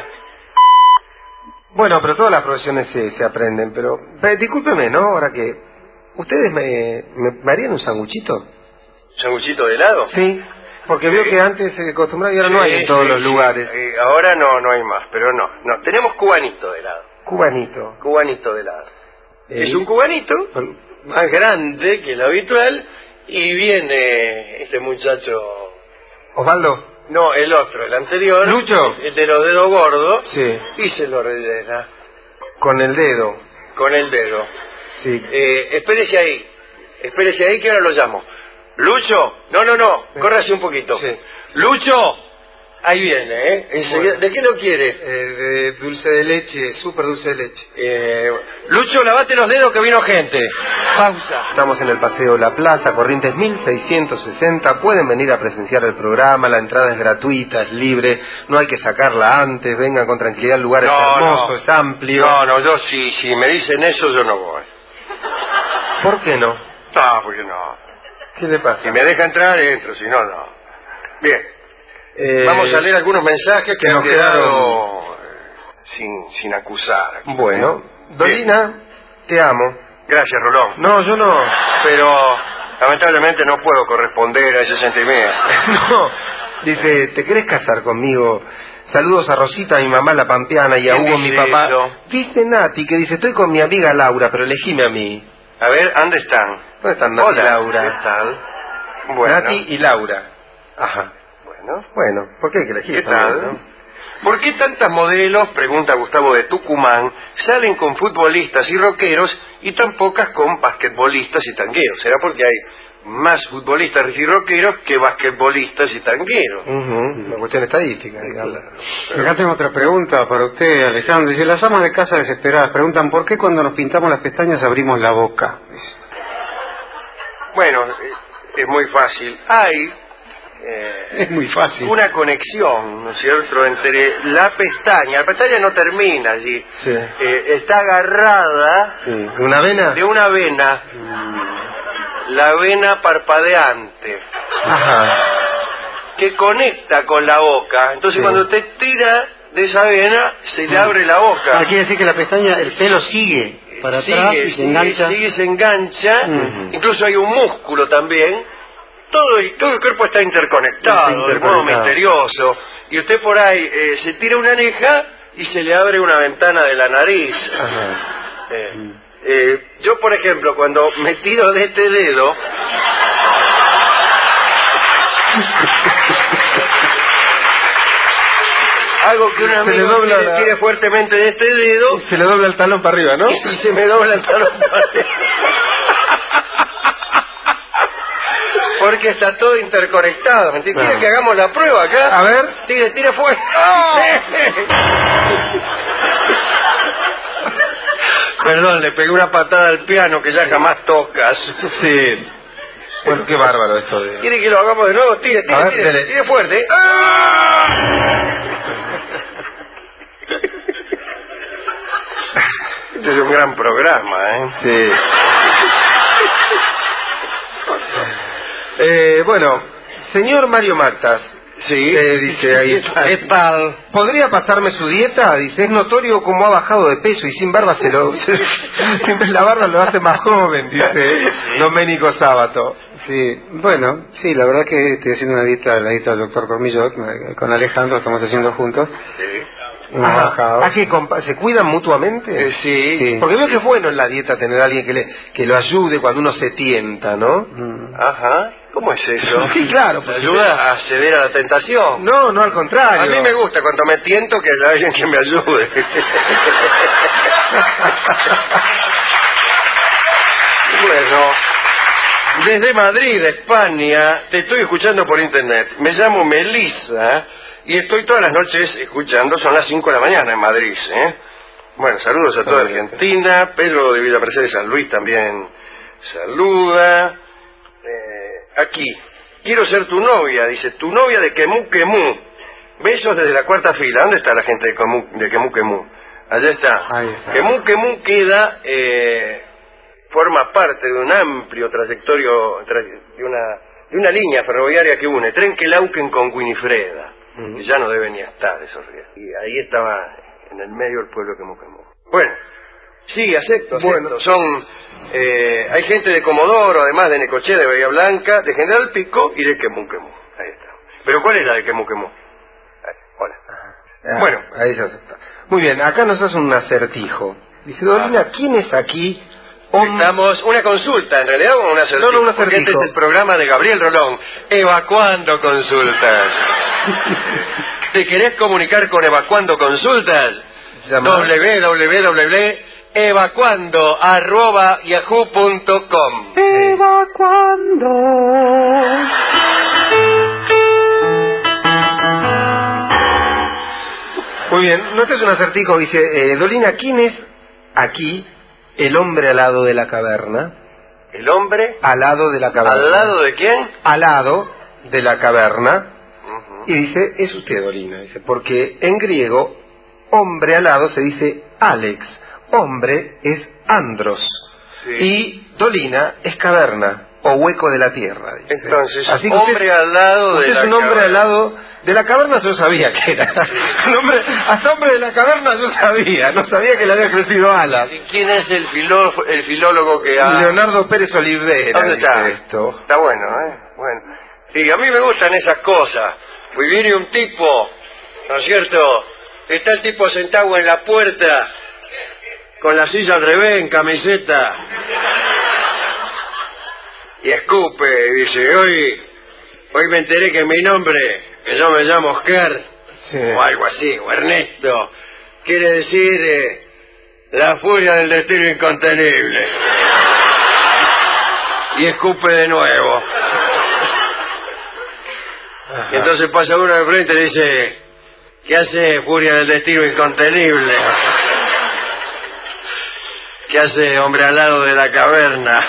S2: Bueno, pero todas las profesiones se, se aprenden, pero... eh, discúlpeme, ¿no? Ahora que... ¿Ustedes me, me, me harían un sanguchito?
S1: ¿Sanguchito de helado?
S2: Sí. Porque
S1: Sí.
S2: veo que antes se acostumbraba y ahora no hay en
S1: Sí,
S2: todos
S1: sí,
S2: los
S1: sí.
S2: lugares.
S1: Eh, ahora no, no hay más, pero no, no. Tenemos cubanito de helado.
S2: Cubanito.
S1: Cubanito de helado.
S2: Eh,
S1: Es un cubanito
S2: con-
S1: más grande que el habitual y viene este muchacho,
S2: Osvaldo.
S1: no, el otro, el anterior,
S2: ¿Lucho?
S1: el de los dedos gordos,
S2: Sí.
S1: y se lo rellena
S2: Con el dedo.
S1: con el dedo.
S2: Sí.
S1: Eh, espérese ahí, espérese ahí que ahora lo llamo. Lucho, no, no, no,
S2: Sí.
S1: córrase un poquito.
S2: Sí.
S1: Lucho, ahí viene, ¿eh? Enseguida-
S2: Bueno.
S1: ¿De qué lo quiere?
S2: Eh, de dulce de leche, súper dulce de leche.
S1: Eh, Lucho, lavate los dedos que vino gente. Pausa.
S2: Estamos en el Paseo La Plaza, Corrientes mil seiscientos sesenta. Pueden venir a presenciar el programa, la entrada es gratuita, es libre, no hay que sacarla antes, vengan con tranquilidad, el lugar es hermoso, es amplio.
S1: No, no, yo si, si me dicen eso yo no voy.
S2: ¿Por qué no?
S1: No, porque no.
S2: ¿Qué le pasa?
S1: Si me deja entrar, entro, si no, no. Bien,
S2: Eh,
S1: vamos a leer algunos mensajes que
S2: que
S1: han
S2: nos
S1: quedado
S2: quedaron-
S1: eh, sin, sin acusar. aquí.
S2: Bueno, Dolina, te amo.
S1: Gracias, Rolón.
S2: No, yo no.
S1: Pero lamentablemente no puedo corresponder a ese sentimiento.
S2: No. Dice, ¿te querés casar conmigo? Saludos a Rosita, a mi mamá la pampeana y a
S1: ¿Quién
S2: Hugo, mi
S1: dice
S2: papá.
S1: eso?
S2: Dice Nati que dice, estoy con mi amiga Laura, pero elegime a mí.
S1: A ver, ¿dónde están?
S2: ¿Dónde están Nati
S1: Hola,
S2: y Laura?
S1: ¿qué tal? Bueno,
S2: Nati y Laura. Ajá.
S1: bueno.
S2: Bueno, ¿por qué hay que elegir?
S1: ¿Qué
S2: también,
S1: tal?
S2: no?
S1: ¿Por qué tantas modelos, pregunta Gustavo de Tucumán, salen con futbolistas y rockeros y tan pocas con basquetbolistas y tangueros? ¿Será porque hay más futbolistas y rockeros que basquetbolistas y tangueros?
S2: Ujú, una cuestión estadística, digamos.
S3: Acá tengo otra pregunta para usted, Alejandro. Dice, las amas de casa desesperadas preguntan por qué cuando nos pintamos las pestañas abrimos la boca.
S1: Bueno, eh, es muy fácil. Hay eh,
S3: Es muy fácil.
S1: una conexión, ¿no es cierto?, entre la pestaña. La pestaña no termina allí.
S2: Sí.
S1: Eh, está agarrada
S2: Sí. ¿Una vena?
S1: de una vena, la vena parpadeante,
S2: Ajá.
S1: que conecta con la boca. Entonces
S2: Sí.
S1: cuando usted tira de esa vena, se le abre la boca.
S3: Ah, quiere decir que la pestaña, el pelo sigue para
S1: sigue,
S3: atrás y se
S1: sigue,
S3: engancha.
S1: sigue, se engancha.
S2: Ujú.
S1: Incluso hay un músculo también. Todo el, todo el cuerpo está interconectado,
S2: Está
S1: de modo
S2: interconectado.
S1: misterioso. Y usted por ahí eh, se tira una oreja y se le abre una ventana de la nariz.
S2: Ajá.
S1: Eh, eh, yo, por ejemplo, cuando me tiro de este dedo, hago que un
S2: Se le
S1: amigo
S2: dobla
S1: tire,
S2: la-
S1: tire fuertemente de este dedo
S2: Se le dobla el talón para arriba, ¿no?
S1: y se me dobla el talón para arriba. Porque está todo interconectado. ¿Me entiende? ¿Quiere
S2: Ah.
S1: que hagamos la prueba acá?
S2: A ver.
S1: Tire, tire fuerte. Perdón, le pegué una patada al piano que ya jamás tocas.
S2: Sí. Bueno, qué bárbaro esto de...
S1: ¿Quiere que lo hagamos de nuevo? Tire, tire,
S2: A ver,
S1: tire,
S2: dele.
S1: tire fuerte. Este es un gran programa, ¿eh?
S2: Sí. Eh, bueno, señor Mario Matas,
S1: Sí.
S2: eh, dice ahí,
S1: ¿Qué tal?
S2: ¿podría pasarme su dieta? Dice, es notorio cómo ha bajado de peso y sin barba se lo... se- siempre la barba lo hace más joven, dice Doménico Sábato.
S3: Sí, bueno, sí, la verdad que estoy haciendo una dieta, la dieta del doctor Cormillo, eh, con Alejandro, estamos haciendo juntos.
S1: Sí.
S3: Hemos
S2: Ajá.
S3: bajado.
S2: ¿Ah, que compa- se cuidan mutuamente?
S1: Eh, sí.
S3: Sí.
S2: Porque veo que es bueno en la dieta tener a alguien que, le, que lo ayude cuando uno se tienta, ¿no?
S3: Mm.
S1: Ajá. ¿Cómo es eso?
S2: Sí, claro,
S1: ¿Me
S2: pues,
S1: ayuda a ceder a la tentación?
S2: No, no, al contrario.
S1: A mí me gusta cuando me tiento que haya alguien que me ayude. Bueno, Desde Madrid, España, te estoy escuchando por internet. Me llamo Melissa y estoy todas las noches escuchando. Son las cinco de la mañana en Madrid, ¿eh? Bueno, saludos a toda Argentina. Pedro de Villa Mercedes San Luis también saluda. Eh, aquí, quiero ser tu novia, dice, tu novia de Quemú Quemú. Besos desde la cuarta fila. ¿Dónde está la gente de Quemú de Quemú Quemú? Allá está.
S2: Ahí está.
S1: Quemú Quemú queda... Eh, forma parte de un amplio trayectorio de una, de una línea ferroviaria que une Trenquelauquen con Winifreda, uh-huh. que ya no debe ni estar esos días. Y ahí estaba en el medio del pueblo de Quemú Quemú. Bueno, sí, acepto, acepto. Bueno. Son, eh, hay gente de Comodoro, además de Necochea, de Bahía Blanca, de General Pico y de Quemú Quemú. Ahí está. ¿Pero cuál es la de Quemú Quemú? Ahí, hola.
S2: Ah,
S1: bueno,
S2: ahí se acepta. Muy bien, acá nos hace un acertijo. Dice, Dolina, ah. ¿quién es aquí?
S1: Estamos, una consulta, en realidad, o una acertijo,
S2: no, no, un acertijo.
S1: Porque este es el programa de Gabriel Rolón, Evacuando Consultas. ¿Te querés comunicar con Evacuando Consultas? w w w punto evacuando arroba yahoo punto com.
S2: Evacuando. Muy bien, no, este es un acertijo, dice, eh, Dolina, ¿quién es aquí el hombre al lado de la caverna?
S1: ¿El hombre?
S2: Al lado de la caverna.
S1: ¿Al lado de quién?
S2: Al lado de la caverna.
S1: Uh-huh.
S2: Y dice, es usted, Dolina, dice, porque en griego, hombre al lado se dice Alex, hombre es Andros, sí. Y Dolina es caverna, o hueco de la tierra, dice.
S1: Entonces,
S2: así que
S1: hombre
S2: usted,
S1: al lado de
S2: usted
S1: la
S2: es un hombre
S1: caverna.
S2: al lado de la caverna, yo sabía que era. Un hombre, hasta hombre de la caverna yo sabía, no sabía que le había crecido alas.
S1: ¿Y quién es el, filó, el filólogo que ha...?
S2: Leonardo Pérez Olivera.
S1: ¿Dónde está?
S2: Esto.
S1: Está bueno, ¿eh? Bueno. Y a mí me gustan esas cosas. Pues viene un tipo, ¿no es cierto? Está el tipo sentado en la puerta, con la silla al revés, en camiseta. Y escupe, y dice, hoy, hoy me enteré que mi nombre, que yo me llamo Oscar, sí. o algo así, o Ernesto, quiere decir eh, la furia del destino incontenible. Y escupe de nuevo. Ajá. Y entonces pasa uno de frente y dice, ¿qué hace furia del destino incontenible? ¿Qué hace hombre al lado de la caverna?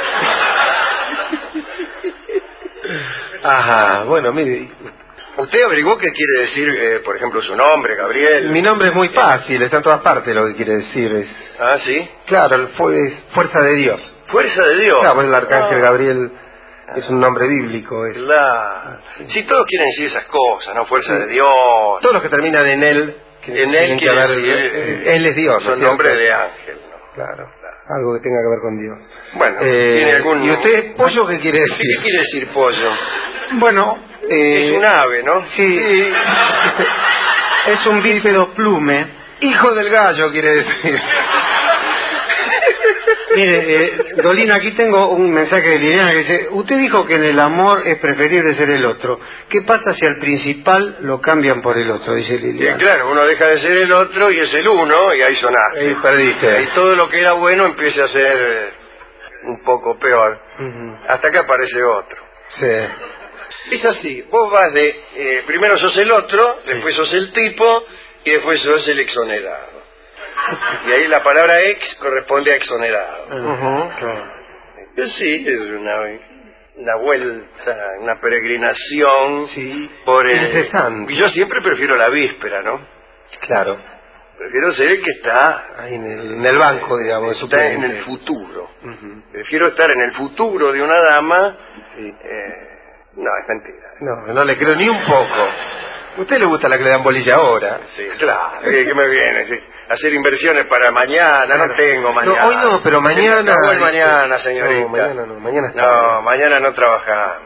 S2: Ajá, bueno, mire,
S1: ¿usted averiguó qué quiere decir, eh, por ejemplo, su nombre, Gabriel?
S2: Mi nombre es muy fácil, está en todas partes lo que quiere decir. Es...
S1: ¿Ah, sí?
S2: Claro, el fu es fuerza de Dios.
S1: ¿Fuerza de Dios?
S2: Claro, pues el arcángel
S1: ah.
S2: Gabriel es un nombre bíblico. Es...
S1: Claro. Sí. Sí, todos quieren decir esas cosas, ¿no? Fuerza sí. de Dios.
S2: Todos los que terminan en él. Que
S1: en él quiere
S2: haber,
S1: decir...
S2: Eh, él es Dios,
S1: son
S2: ¿no?
S1: nombres de ángel, ¿no?
S2: Claro. Algo que tenga que ver con Dios.
S1: Bueno,
S2: eh,
S1: ¿tiene algún...
S2: ¿Y usted, pollo, qué quiere decir?
S1: ¿Qué quiere decir pollo?
S2: Bueno, eh,
S1: es un ave, ¿no?
S2: Sí. sí. Es un bípedo plume. Hijo del gallo, quiere decir.
S3: Mire, eh, Dolina, aquí tengo un mensaje de Liliana que dice, usted dijo que en el amor es preferible ser el otro. ¿Qué pasa si al principal lo cambian por el otro? Dice Liliana.
S1: Y claro, uno deja de ser el otro y es el uno y ahí sonaste.
S2: Ahí perdiste.
S1: Y todo lo que era bueno empieza a ser un poco peor. Uh-huh. Hasta que aparece otro.
S2: Sí.
S1: Es así, vos vas de, eh, primero sos el otro, sí. después sos el tipo y después sos el exonerado. Y ahí la palabra ex corresponde a exonerado.
S2: Uh-huh. Claro.
S1: Sí, es una, una vuelta, una peregrinación
S2: sí.
S1: por el...
S2: Incesante.
S1: Y yo siempre prefiero la víspera, ¿no?
S2: Claro.
S1: Prefiero ser el que está
S2: ahí en el, en el banco, digamos.
S1: Está en el futuro. Uh-huh. Prefiero estar en el futuro de una dama. Sí. Eh, no, es mentira.
S2: No, no le creo ni un poco. ¿A usted le gusta la que le dan bolilla ahora?
S1: Sí, claro. ¿Qué me viene? Sí. Hacer inversiones para mañana, claro. No tengo mañana.
S2: No, hoy no, pero mañana...
S1: No, el mañana, señorita.
S2: No, mañana no, mañana está.
S1: No, mañana no trabajamos.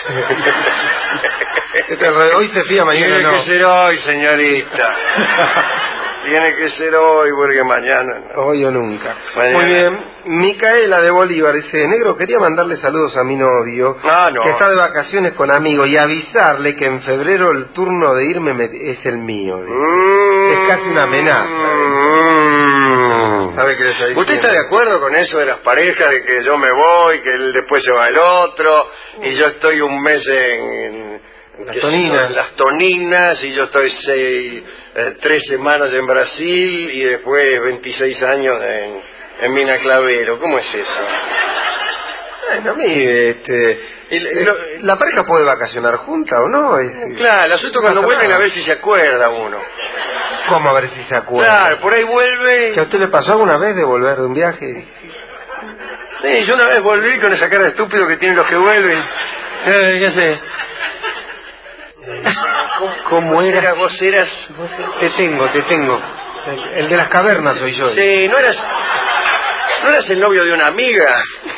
S2: Hoy se fía, mañana
S1: Tiene
S2: no.
S1: Tiene que ser hoy, señorita. Tiene que ser hoy, porque mañana no.
S2: Hoy o nunca.
S1: Mañana.
S2: Muy bien. Micaela de Bolívar dice, negro, quería mandarle saludos a mi novio,
S1: ah, no.
S2: que está de vacaciones con amigos, y avisarle que en febrero el turno de irme me, es el mío.
S1: Mm,
S2: es casi una amenaza.
S1: Mm, Mm.
S2: ¿Sabe qué le está diciendo?
S1: ¿Usted está de acuerdo con eso de las parejas, de que yo me voy, que él después se va el otro, y yo estoy un mes en, en
S2: las toninas,
S1: en las toninas, y yo estoy seis, eh, tres semanas en Brasil, y después veintiséis años en, en Mina Clavero? ¿Cómo es eso?
S2: Bueno, a mí, este, el, el, la pareja puede vacacionar junta o no. Es,
S1: claro, el asunto cuando
S2: no
S1: vuelven
S2: nada.
S1: a ver si se acuerda uno.
S2: ¿Cómo a ver si se acuerda?
S1: Claro, por ahí vuelve.
S2: ¿Que a usted le pasó alguna vez de volver de un viaje?
S1: Sí, yo una vez volví con esa cara de estúpido que tienen los que vuelven.
S2: Eh, ya sé.
S1: ¿Cómo,
S2: ¿Cómo
S1: vos
S2: era?
S1: eras? Vos eras...
S2: Te tengo, te tengo. El, el de las cavernas soy yo.
S1: Sí, ¿no eras, no eras el novio de una amiga?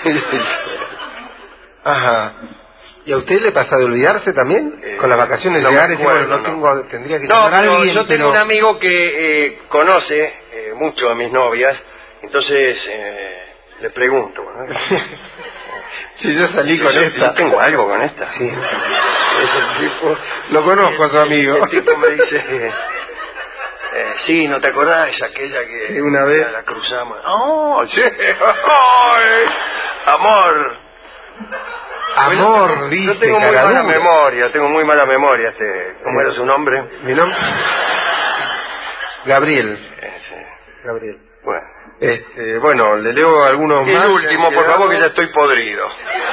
S2: Ajá. ¿Y a usted le pasa de olvidarse también?
S1: Eh,
S2: Con las vacaciones
S1: no
S2: llegar
S1: me
S2: y decir, bueno,
S1: acuerdo,
S2: no,
S1: no.
S2: tengo, tendría que
S1: No,
S2: llamar a
S1: pero
S2: alguien,
S1: yo tengo
S2: pero...
S1: un amigo que eh, conoce eh, mucho a mis novias, entonces eh, le pregunto, ¿no?
S2: Si yo salí con
S1: yo,
S2: esta...
S1: yo tengo algo con esta.
S2: Sí. Ese tipo... Lo conozco a su amigo.
S1: El tipo me dice... Eh, eh, sí, ¿no te acordás? Aquella que...
S2: Sí, una vez...
S1: La cruzamos. ¡Oh, sí! ¡Ay! ¡Amor!
S2: Amor,
S1: yo,
S2: dice,
S1: yo tengo muy
S2: caradura.
S1: mala memoria, tengo muy mala memoria. Este, ¿Cómo era su nombre?
S2: Mi nombre... Gabriel.
S1: Eh, sí.
S2: Gabriel.
S1: Bueno.
S2: Este, bueno, le leo algunos
S1: El
S2: más.
S1: último, por favor, que ya estoy podrido.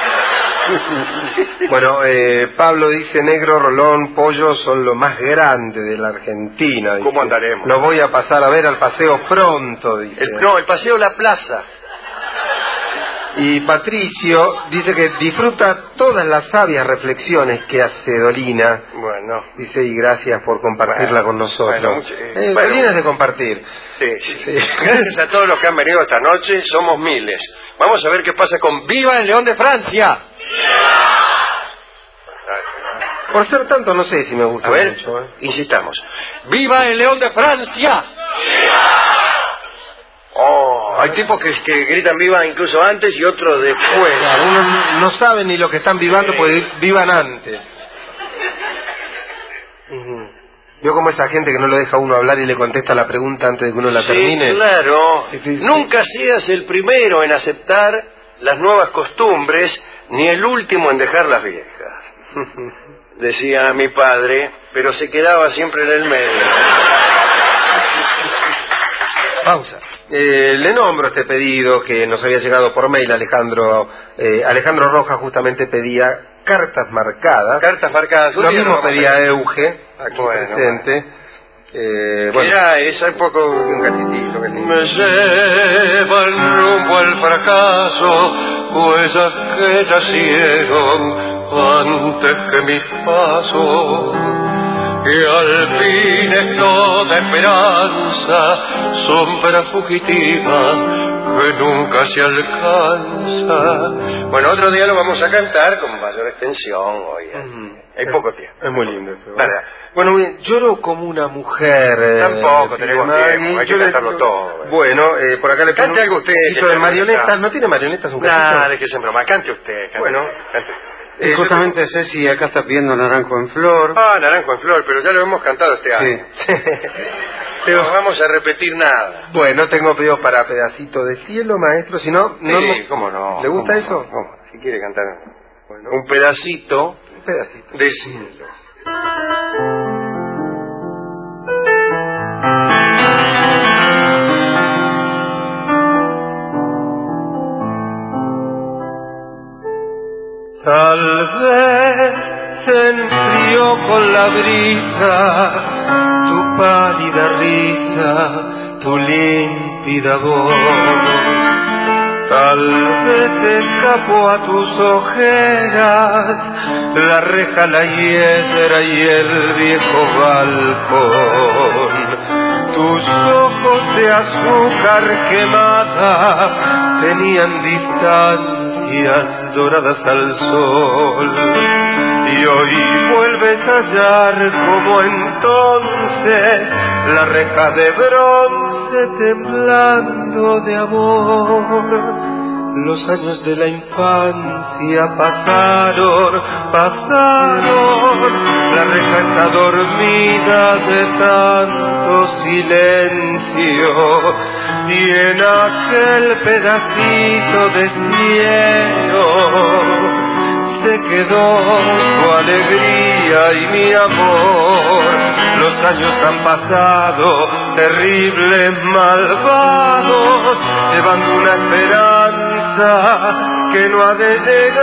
S2: Bueno, eh, Pablo dice, Negro, Rolón, Pollo son lo más grande de la Argentina. Dice.
S1: ¿Cómo andaremos?
S2: Lo voy a pasar a ver al paseo pronto, dice.
S1: El, no, el paseo La Plaza.
S2: Y Patricio dice que disfruta todas las sabias reflexiones que hace Dolina.
S1: Bueno.
S2: Dice, y gracias por compartirla
S1: Bueno,
S2: con nosotros.
S1: bueno, mucho, eh,
S2: eh,
S1: bueno.
S2: Dolina es de compartir.
S1: Sí, sí, sí. Gracias a todos los que han venido esta noche, somos miles. Vamos a ver qué pasa con ¡Viva el León de Francia!
S2: Por ser tanto, no sé si me gusta
S1: A ver,
S2: mucho. ¿eh?
S1: insistamos. ¡Viva el León de Francia! Oh, hay tipos que, que gritan viva incluso antes y otros después.
S2: Claro, uno no sabe ni lo que están vivando, porque vivan antes.
S1: Uh-huh.
S2: ¿Vio como esa gente que no lo deja a uno hablar y le contesta la pregunta antes de que uno la
S1: Sí,
S2: termine?
S1: claro.
S2: Sí, sí, sí.
S1: Nunca seas el primero en aceptar las nuevas costumbres, ni el último en dejar las viejas. Decía mi padre, pero se quedaba siempre en el medio.
S2: Pausa. Eh, le nombro este pedido que nos había llegado por mail. Alejandro eh, Alejandro Rojas justamente pedía cartas marcadas.
S1: Cartas marcadas.
S2: Lo mismo pedía Euge, aquí
S1: bueno,
S2: presente.
S1: Bueno.
S2: Eh, bueno.
S1: Era esa un poco un gatitito que lindo.
S4: Me llevan rumbo al fracaso, huellas que nacieron antes que mis pasos, que al fin es toda esperanza, sombra fugitiva que nunca se alcanza.
S1: Bueno, otro día lo vamos a cantar con mayor extensión hoy. ¿eh?
S2: Uh-huh.
S1: Hay poco tiempo.
S2: Es muy lindo eso.
S1: ¿Verdad?
S2: Bueno, bien, lloro como una mujer. Eh,
S1: Tampoco tenemos
S2: Maggie.
S1: tiempo, hay que
S2: Yo le-
S1: cantarlo todo. ¿eh?
S2: Bueno, eh, por acá le
S1: Cante algo usted, que
S2: hizo de
S1: está
S2: marionetas.
S1: molestado.
S2: ¿No tiene marionetas un
S1: Nah,
S2: cachito?
S1: de que se broma. Cante usted. Cante.
S2: Bueno.
S1: Cante.
S3: Y
S2: Eh,
S3: justamente Ceci acá está pidiendo Naranjo en Flor.
S1: Ah, Naranjo en Flor, pero ya lo hemos cantado este año.
S3: Sí.
S1: No vamos a repetir nada.
S2: Bueno, tengo pedidos para Pedacito de Cielo, maestro. Si no, no
S1: Sí,
S2: hemos-
S1: cómo no.
S2: ¿Le gusta
S1: cómo
S2: eso?
S1: no, cómo no. Si quiere cantar
S2: Bueno,
S1: un pedacito
S2: un pedacito.
S1: de cielo.
S2: Tal vez se enfrió con la brisa tu pálida risa, tu límpida voz. Tal vez escapó a tus ojeras la reja, la hiedra y el viejo balcón. Tus ojos de azúcar quemada tenían distancias doradas al sol. Y hoy vuelves a hallar como entonces la reja de bronce temblando de amor. Los años de la infancia pasaron, pasaron. La reja está dormida de tanto silencio, y en aquel pedacito de cielo se quedó tu alegría y mi amor. Los años han pasado, terribles, malvados, llevando una esperanza que no ha de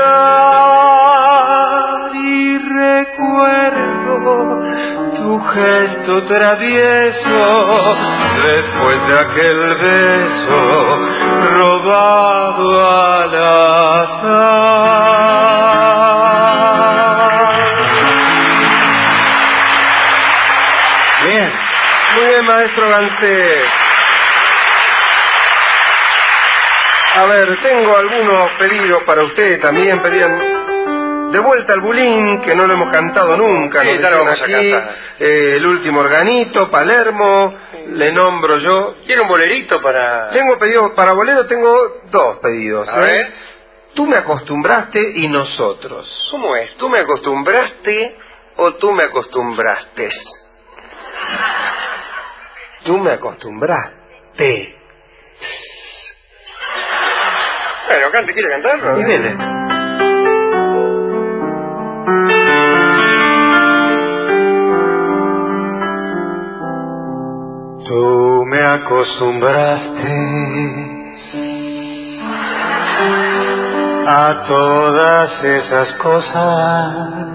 S2: llegar. Y recuerdo tu gesto travieso después de aquel beso robado al azar.
S3: Bien.
S2: Muy bien, maestro Ganté. A ver, tengo algunos pedidos para usted también. Pedían De vuelta al Bulín, que no lo hemos cantado nunca.
S1: Sí, ya lo vamos a cantar.
S2: Eh, el último organito, Palermo, le nombro yo.
S1: ¿Quiere un bolerito para...?
S2: Tengo pedidos para bolero, tengo dos pedidos.
S1: A
S2: ¿eh?
S1: ver.
S2: Tú me acostumbraste y nosotros.
S1: ¿Cómo es? ¿Tú me acostumbraste o tú me acostumbraste?
S2: Tú me acostumbraste.
S1: Bueno, cante, ¿quiere cantarlo?
S2: Y dele.
S3: Tú me acostumbraste a todas esas cosas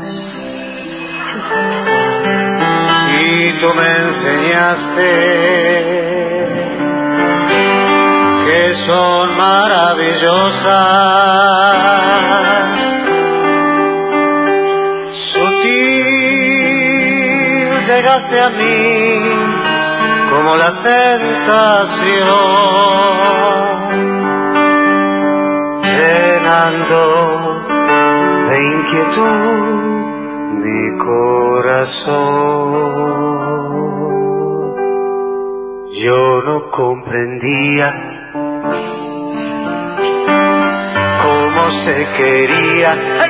S3: y tú me enseñaste que son maravillosas. Sutil llegaste a mí como la tentación, llenando de inquietud mi corazón. Yo no comprendía cómo se quería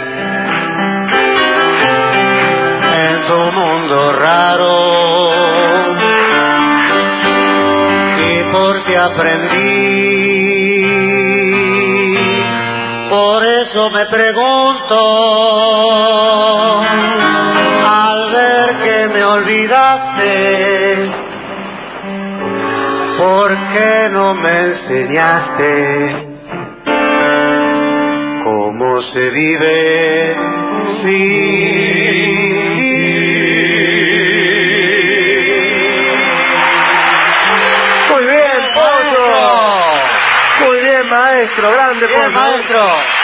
S3: en tu mundo raro, porque aprendí. Por eso me pregunto, al ver que me olvidaste, ¿por qué no me enseñaste cómo se vive sin?
S2: Maestro, grande,
S3: Bien, maestro.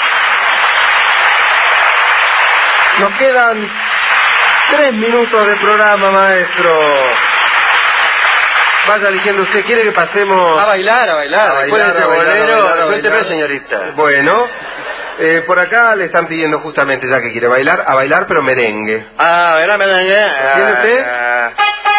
S2: Nos quedan tres minutos de programa, maestro. Vaya eligiendo usted. ¿Quiere que pasemos
S1: A bailar, a bailar.
S2: a
S1: Después
S2: bailar,
S1: de este
S2: a bailar,
S1: bolero,
S2: a bailar, a
S1: suélteme,
S2: bailar?
S1: señorita.
S2: Bueno, eh, por acá le están pidiendo justamente, ya que quiere bailar, a bailar pero merengue.
S1: Ah, ¿verdad, merengue?
S2: ¿Tiene usted?
S1: Ah,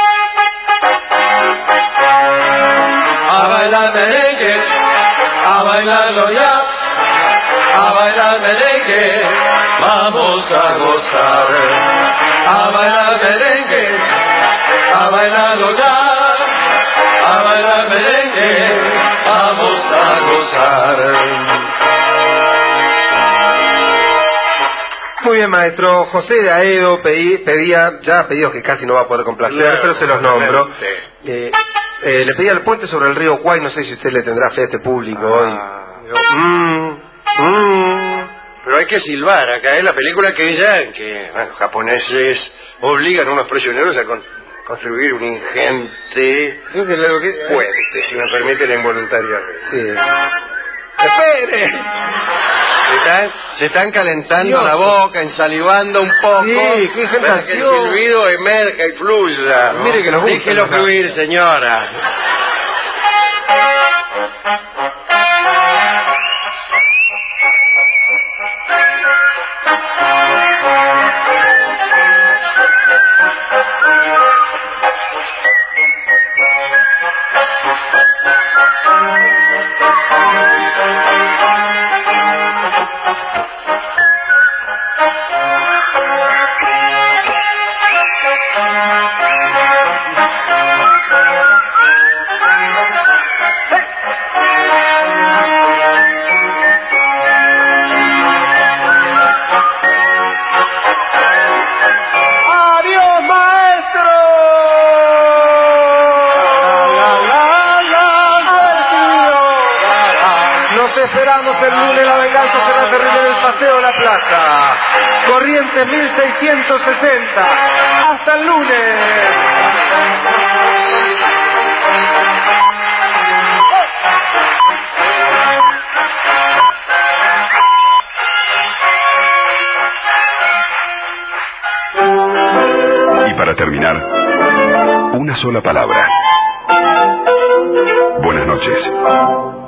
S4: A bailar merengue, a bailarlo ya, a bailar merengue, vamos a gozar. A bailar merengue, a bailarlo ya, a bailar merengue, vamos a gozar.
S2: Muy bien, maestro. José de Aedo pedí, pedía, ya pedidos que casi no va a poder complacer,
S1: Claro,
S2: pero se los nombro.
S1: sí.
S2: Eh, eh, le pedía el puente sobre el río Kwai, no sé si usted le tendrá fe a este público
S1: Ah.
S2: hoy. Yo, mm, mm.
S1: Pero hay que silbar, acá es la película aquella en que, bueno, los japoneses obligan a unos prisioneros a con- construir un ingente
S2: Yo que lo que-
S1: puente, si me permite la involuntaria.
S2: Sí. ¡Espere!
S1: Se están, se están calentando
S2: Dios.
S1: la boca, ensalivando un poco.
S2: Sí, qué
S1: para que el
S2: tentación.
S1: silbido emerja y fluya. ¿no?
S2: Mire que nos gusta
S1: Déjelo
S2: acá.
S1: fluir, señora.
S2: esperamos el lunes. La venganza será terrible en el Paseo de la Plaza. Corrientes mil seiscientos sesenta. Hasta el lunes.
S5: Y para terminar, una sola palabra. Buenas noches.